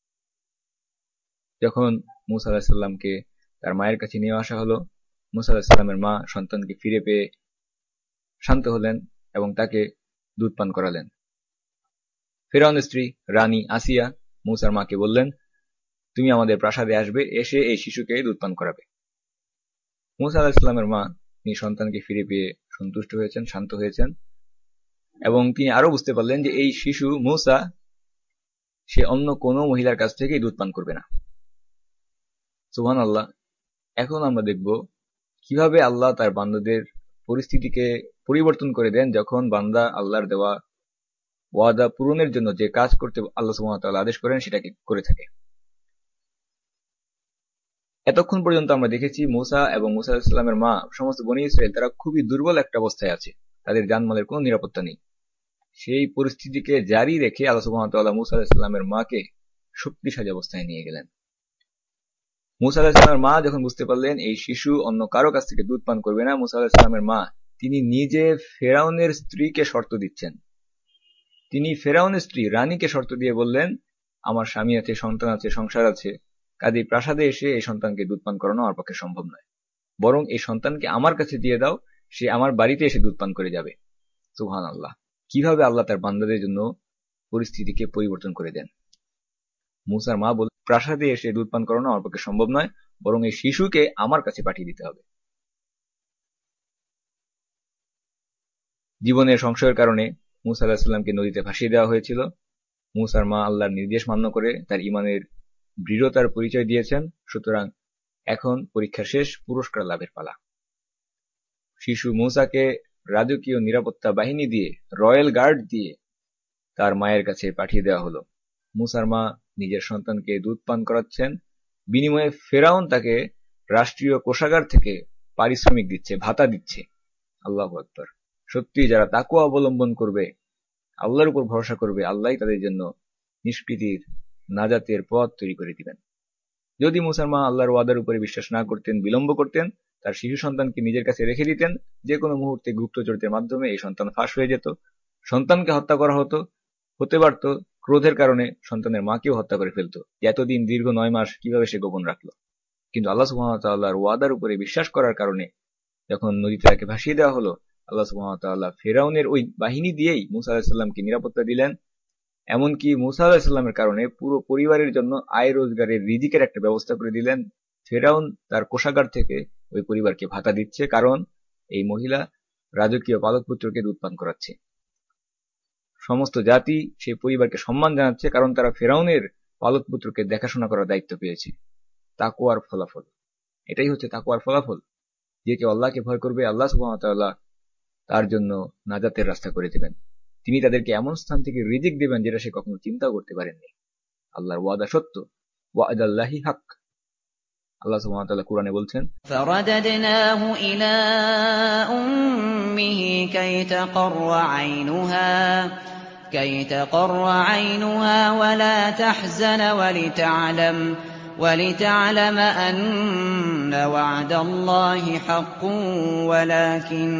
যখন মূসা আলাইহিস সালামকে তার মায়ের কাছে নিয়ে আসা হলো, মূসা আলাইহিস সালামের মা সন্তানকে ফিরে পেয়ে শান্ত হলেন এবং তাকে দুধ পান করালেন। ফেরাউনের স্ত্রী রানী আসিয়া মূসার মাকে বললেন, তুমি আমাদের প্রাসাদে আসবে, এসে এই শিশুকে দুধ পান করাবে। মূসা আলাইহিস সালামের মা তিনি সন্তানকে ফিরে পেয়ে সন্তুষ্ট হয়েছেন, শান্ত হয়েছেন, এবং তিনি আরো বুঝতে পারলেন যে এই শিশু মূসা সে অন্য কোনো মহিলার কাছ থেকে দুধ পান করবে না। সুবহানাল্লাহ। এখন আমরা দেখব কিভাবে আল্লাহ তার বান্দাদের পরিস্থিতিকে পরিবর্তন করে দেন যখন বান্দা আল্লাহর দেওয়া ওয়াদা পূরণের জন্য যে কাজ করতে আল্লাহ সুবহানাহু ওয়া তাআলা আদেশ করেন সেটাকে করে থাকে। এতক্ষণ পর্যন্ত আমরা দেখেছি মূসা এবং মূসা আলাইহিস সালামের মা সমস্ত বনী ইসরাইল তারা খুবই দুর্বল একটা অবস্থায় আছে, তাদের জানমালের কোনো নিরাপত্তা নেই। সেই পরিস্থিতিকে জারি রেখে আল্লাহ সুবহানাহু ওয়া তাআলা মূসা আলাইহিস সালামের মাকে শক্তিশালী অবস্থায় নিয়ে গেলেন। মূসা আলাইহিস সালামের মা যখন বুঝতে পারলেন এই শিশু অন্য কারো কাছ থেকে দুধ পান করবে না, মূসা আলাইহিস সালামের মা তিনি নিজে ফেরাউনের স্ত্রীকে শর্ত দিচ্ছেন। তিনি ফেরাউনের স্ত্রী রানীকে শর্ত দিয়ে বললেন, আমার স্বামী আছে, সন্তান আছে, সংসার আছে, কাজেই প্রাসাদে এসে এই সন্তানকে দুধ পান করানো আমার পক্ষে সম্ভব নয়, বরং এই সন্তানকে আমার কাছে দিয়ে দাও, সে আমার বাড়িতে এসে দুধ পান করে যাবে। সুবহানাল্লাহ। কিভাবে আল্লাহ তার বান্দাদের জন্য পরিস্থিতিকে পরিবর্তন করে দেন। মূসার মা বল, প্রাসাদে এসে দুধ পান করানো আমার পক্ষে সম্ভব নয়, বরং এই শিশুকে আমার কাছে পাঠিয়ে দিতে হবে। জীবনের সংশয়ের কারণে মূসা আলাইহিস সালামকে নদীতে ভাসিয়ে দেওয়া হয়েছিল। মূসার মা আল্লাহর নির্দেশ মান্য করে তার ঈমানের দৃঢ়তার পরিচয় দিয়েছেন। সুতরাং এখন পরীক্ষা শেষ, পুরস্কার লাভের পালা। শিশু মূসাকে রাজকীয় নিরাপত্তা বাহিনী দিয়ে, রয়্যাল গার্ড দিয়ে তার মায়ের কাছে পাঠিয়ে দেওয়া হলো। মূসার মা নিজের সন্তানকে দুধ পান করাচ্ছেন, বিনিময়ে ফেরাউন তাকে রাষ্ট্রীয় কোষাগার থেকে পারিশ্রমিক দিচ্ছে, ভাতা দিচ্ছে। আল্লাহু আকবার। সত্যি যারা তাকওয়া অবলম্বন করবে, আল্লাহর উপর ভরসা করবে, আল্লাহই তাদের জন্য নিষ্কৃতির, নাজাতের পথ তৈরি করে দিবেন। যদি মূসার মা আল্লাহর ওয়াদার উপরে বিশ্বাস না করতেন, বিলম্ব করতেন, তার শিশু সন্তানকে নিজের কাছে রেখে দিতেন, যে কোনো মুহূর্তে গুপ্তচরদের মাধ্যমে এই সন্তান ফাঁস হয়ে যেত, সন্তানকে হত্যা করা হতো, হতে পারত ক্রোধের কারণে সন্তানের মাকেও হত্যা করে ফেলতো। এতদিন দীর্ঘ নয় মাস কিভাবে সে গোপন রাখলো। কিন্তু আল্লাহ সুবহানাহু ওয়া তাআলার ওয়াদার উপরে বিশ্বাস করার কারণে যখন নদীতে তাকে ভাসিয়ে দেওয়া হলো, আল্লাহ সুবহানাহু ওয়া তাআলা ফেরাউনের ওই বাহিনী দিয়েই মূসা আলাইহিস সালামকে নিরাপত্তা দিলেন। এমনকি মূসা আলাইহিস সালামের কারণে পুরো পরিবারের জন্য আয় রোজগারের রিজিকের একটা ব্যবস্থা করে দিলেন। ফেরাউন তার কোষাগার থেকে ওই পরিবারকে ভাতা দিচ্ছে, কারণ এই মহিলা রাজকীয় পালক পুত্রকে দুধ পান করাচ্ছে। সমস্ত জাতি সেই পরিবারকে সম্মান জানাচ্ছে, কারণ তারা ফেরাউনের পালক পুত্রকে দেখাশোনা করার দায়িত্ব পেয়েছে। তাকওয়ার ফলাফল এটাই হচ্ছে, তাকওয়ার ফলাফল। যে কেউ আল্লাহকে ভয় করবে, আল্লাহ সুবহানাহু ওয়া তাআলা তার জন্য নাজাতের রাস্তা করে দেবেন। তিনি তাদেরকে এমন স্থান থেকে রিজিক দেবেন যেটা সে কখনো চিন্তাও করতে পারেননি। আল্লাহর ওয়াদা সত্য, ওয়াদাল্লাহি হক। আল্লাহ সুবহানাহু ওয়া তাআলা কুরআনে বলছেন, ফারাদাদনাহু ইলা উম্মিহি কাই তাকাররা আইনুহা কাই তাকাররা আইনুহা ওয়া লা তাহজানা ওয়া লিতা'লাম ওয়া লিতা'লাম আন্না ওয়া'দাল্লাহি হাক্কুন ওয়ালাকিন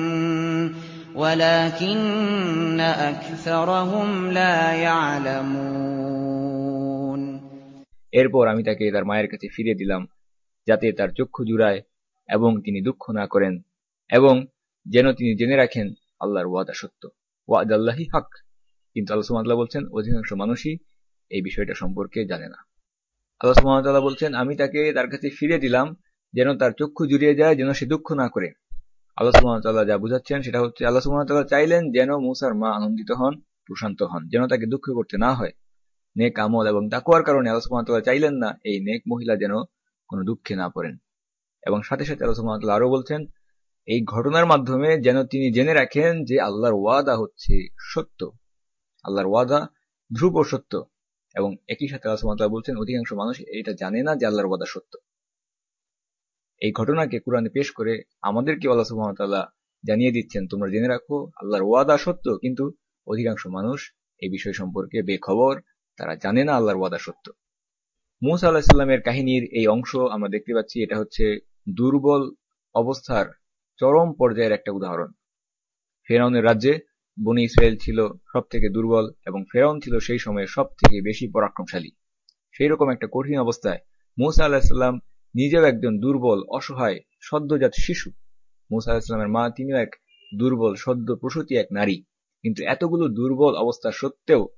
ওয়ালাকিন্না আকসারাহুম লা ইয়া'লামুন। এরপর আমি তাকে তার মায়ের কাছে ফিরিয়ে দিলাম, যাতে তার চক্ষু জুড়ায় এবং তিনি দুঃখ না করেন, এবং যেন তিনি জেনে রাখেন আল্লাহর ওয়াদা সত্য, ওয়াদাল্লাহি হক। কিন্তু আল্লাহ সুবহানাহু ওয়া তাআলা বলছেন অধিকাংশ মানুষই এই বিষয়টা সম্পর্কে জানে না। আল্লাহ সুবহানাহু ওয়া তাআলা বলছেন আমি তাকে তার কাছে ফিরিয়ে দিলাম যেন তার চক্ষু জুড়িয়ে যায়, যেন সে দুঃখ না করে। আল্লাহ সুবহানাহু ওয়া তাআলা যা বুঝাচ্ছেন সেটা হচ্ছে, আল্লাহ সুবহানাহু ওয়া তাআলা চাইলেন যেন মূসার মা আনন্দিত হন, প্রশান্ত হন, যেন তাকে দুঃখ করতে না হয়। নেক আমল এবং তাকওয়ার কারণে আল্লাহ সুবহানাহু ওয়া তাআলা চাইলেন না এই নেক মহিলা যেন কোনো দুঃখে না পড়েন। এবং সাথে সাথে আল্লাহ সুবহানাহু ওয়া তাআলা আরো বলছেন, এই ঘটনার মাধ্যমে যেন তিনি জেনে রাখেন যে আল্লাহর ওয়াদা হচ্ছে সত্য, আল্লাহর ওয়াদা ধ্রুব সত্য। এবং একই সাথে আল্লাহ সুবহানাহু ওয়া তাআলা বলছেন অধিকাংশ মানুষ এটা জানে না যে আল্লাহর ওয়াদা সত্য। এই ঘটনাকে কুরআনে পেশ করে আমাদেরকে আল্লাহ সুবহানাহু ওয়া তাআলা জানিয়ে দিচ্ছেন, তোমরা জেনে রাখো আল্লাহর ওয়াদা সত্য, কিন্তু অধিকাংশ মানুষ এই বিষয় সম্পর্কে বেখবর, তারা জানে না আল্লাহর ওয়াদা সত্য। মূসা আলাইহিস সালামের কাহিনীর এই অংশ আমরা দেখতে পাচ্ছি, এটা হচ্ছে দুর্বল অবস্থার চরম পর্যায়ের একটা উদাহরণ। ফেরাউনের রাজ্যে বনী ইসরাইল ছিল সব থেকে দুর্বল, এবং ফেরাউন ছিল সেই সময়ে সব থেকে বেশি পরাক্রমশালী। সেই রকম একটা কঠিন অবস্থায় মূসা আলাইহিস সালাম নিজেও একজন দুর্বল, অসহায়, সদ্যজাত শিশু। মূসা আলাইহিস সালামের মা তিনিও এক দুর্বল, সদ্য প্রসূতি এক নারী। কিন্তু এতগুলো দুর্বল অবস্থা সত্ত্বেও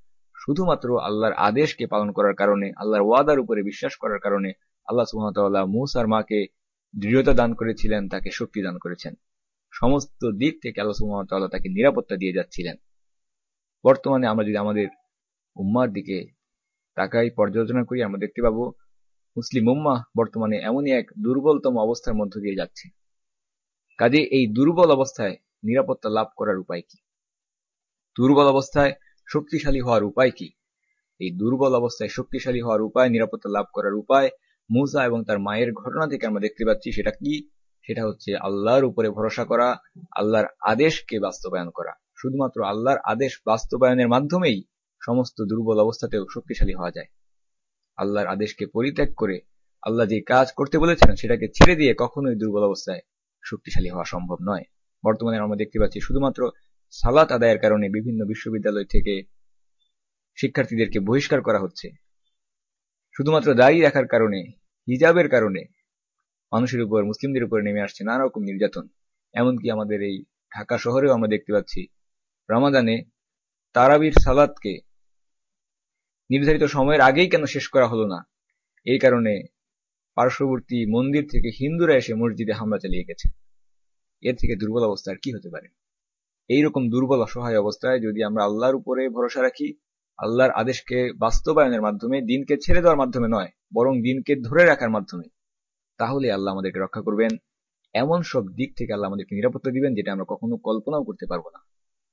শুধুমাত্র আল্লাহর আদেশকে পালন করার কারণে, আল্লাহর ওয়াদার উপরে বিশ্বাস করার কারণে আল্লাহ সুবহানাহু ওয়া তাআলা মূসার মাকে দৃঢ়তা দান করেছিলেন, তাকে শক্তি দান করেছেন। সমস্ত দিক থেকে আল্লাহ সুবহানাহু ওয়া তাআলা তাকে নিরাপত্তা দিয়ে যাচ্ছিলেন। বর্তমানে আমরা যদি আমাদের উম্মার দিকে তাকাই, পর্যালোচনা করি, আমরা দেখতে পাবো মুসলিম উম্মাহ বর্তমানে এমনই এক দুর্বলতম অবস্থার মধ্য দিয়ে যাচ্ছে। কাজে এই দুর্বল অবস্থায় নিরাপত্তা লাভ করার উপায় কি? দুর্বল অবস্থায় শক্তিশালী হওয়ার উপায় কি? এই দুর্বল অবস্থায় শক্তিশালী হওয়ার উপায়, নিরাপত্তা লাভ করার উপায় মূসা এবং তার মায়ের ঘটনা থেকে আমরা দেখতে পাচ্ছি। সেটা কি? সেটা হচ্ছে আল্লাহর উপরে ভরসা করা, আল্লাহর আদেশকে বাস্তবায়ন করা। শুধুমাত্র আল্লাহর আদেশ বাস্তবায়নের মাধ্যমেই সমস্ত দুর্বল অবস্থাতেও শক্তিশালী হওয়া যায়। আল্লাহর আদেশকে পরিত্যাগ করে আল্লাহ যে কাজ করতে বলেছেন সেটাকে ছেড়ে দিয়ে কখনোই দুর্বল অবস্থায় শক্তিশালী হওয়া সম্ভব নয়। বর্তমানে আমরা দেখতে পাচ্ছি শুধুমাত্র সালাত আদায়ের কারণে বিভিন্ন বিশ্ববিদ্যালয় থেকে শিক্ষার্থীদেরকে বহিষ্কার করা হচ্ছে। শুধুমাত্র দাড়ি রাখার কারণে, হিজাবের কারণে মানুষের উপর, মুসলিমদের উপর নেমে আসছে নানা রকম নির্যাতন। এমনকি আমাদের এই ঢাকা শহরেও আমরা দেখতে পাচ্ছি রমাদানে তারাবির সালাতকে নির্ধারিত সময়ের আগেই কেন শেষ করা হলো না, এই কারণে পার্শ্ববর্তী মন্দির থেকে হিন্দুরা এসে মসজিদে হামলা চালিয়ে গেছে। এর থেকে দুর্বল অবস্থা আর কি হতে পারে? এইরকম দুর্বল অসহায় অবস্থায় যদি আমরা আল্লাহর উপরে ভরসা রাখি, আল্লাহর আদেশকে বাস্তবায়নের মাধ্যমে, দিনকে ছেড়ে দেওয়ার মাধ্যমে নয়, বরং দিনকে ধরে রাখার মাধ্যমে, তাহলে আল্লাহ আমাদেরকে রক্ষা করবেন। এমন সব দিক থেকে আল্লাহ আমাদেরকে নিরাপত্তা দিবেন যেটা আমরা কখনো কল্পনাও করতে পারবো না।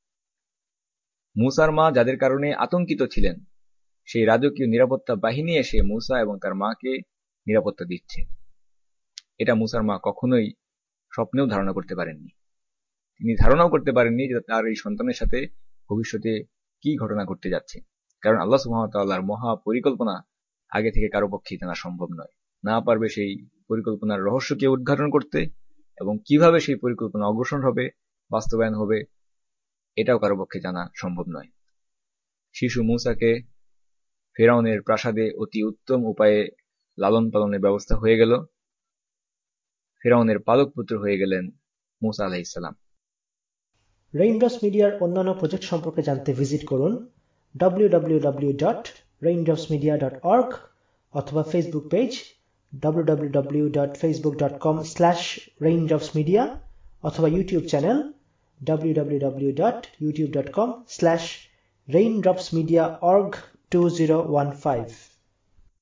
মূসার মা যাদের কারণে আতঙ্কিত ছিলেন, সেই রাজকীয় নিরাপত্তা বাহিনী এসে মূসা এবং তার মাকে নিরাপত্তা দিচ্ছে। এটা মূসার মা কখনোই স্বপ্নেও ধারণা করতে পারেননি। তিনি ধারণাও করতে পারেননি যে তার এই সন্তানের সাথে ভবিষ্যতে কি ঘটনা ঘটতে যাচ্ছে। কারণ আল্লাহ সুবহানাহু ওয়া তাআলার মহা পরিকল্পনা আগে থেকে কারো পক্ষে জানা সম্ভব নয়। না পারবে সেই পরিকল্পনার রহস্যকে উদ্ঘাটন করতে, এবং কিভাবে সেই পরিকল্পনা অগ্রসর হবে, বাস্তবায়ন হবে, এটাও কারো পক্ষে জানা সম্ভব নয়। শিশু মূসাকে ফেরাউনের প্রাসাদে অতি উত্তম উপায়ে লালন পালনের ব্যবস্থা হয়ে গেল। ফেরাউনের পালক পুত্র হয়ে গেলেন মূসা আলাইহিস সালাম। রেইনড্রপস মিডিয়ার অন্যান্য প্রজেক্ট সম্পর্কে জানতে ভিজিট করুন W W W dot Raindrops media dot org অথবা Facebook page W W W dot Facebook dot com slash Raindrops media অথবা YouTube channel W W W dot YouTube dot com slash Raindrops media org two zero one five.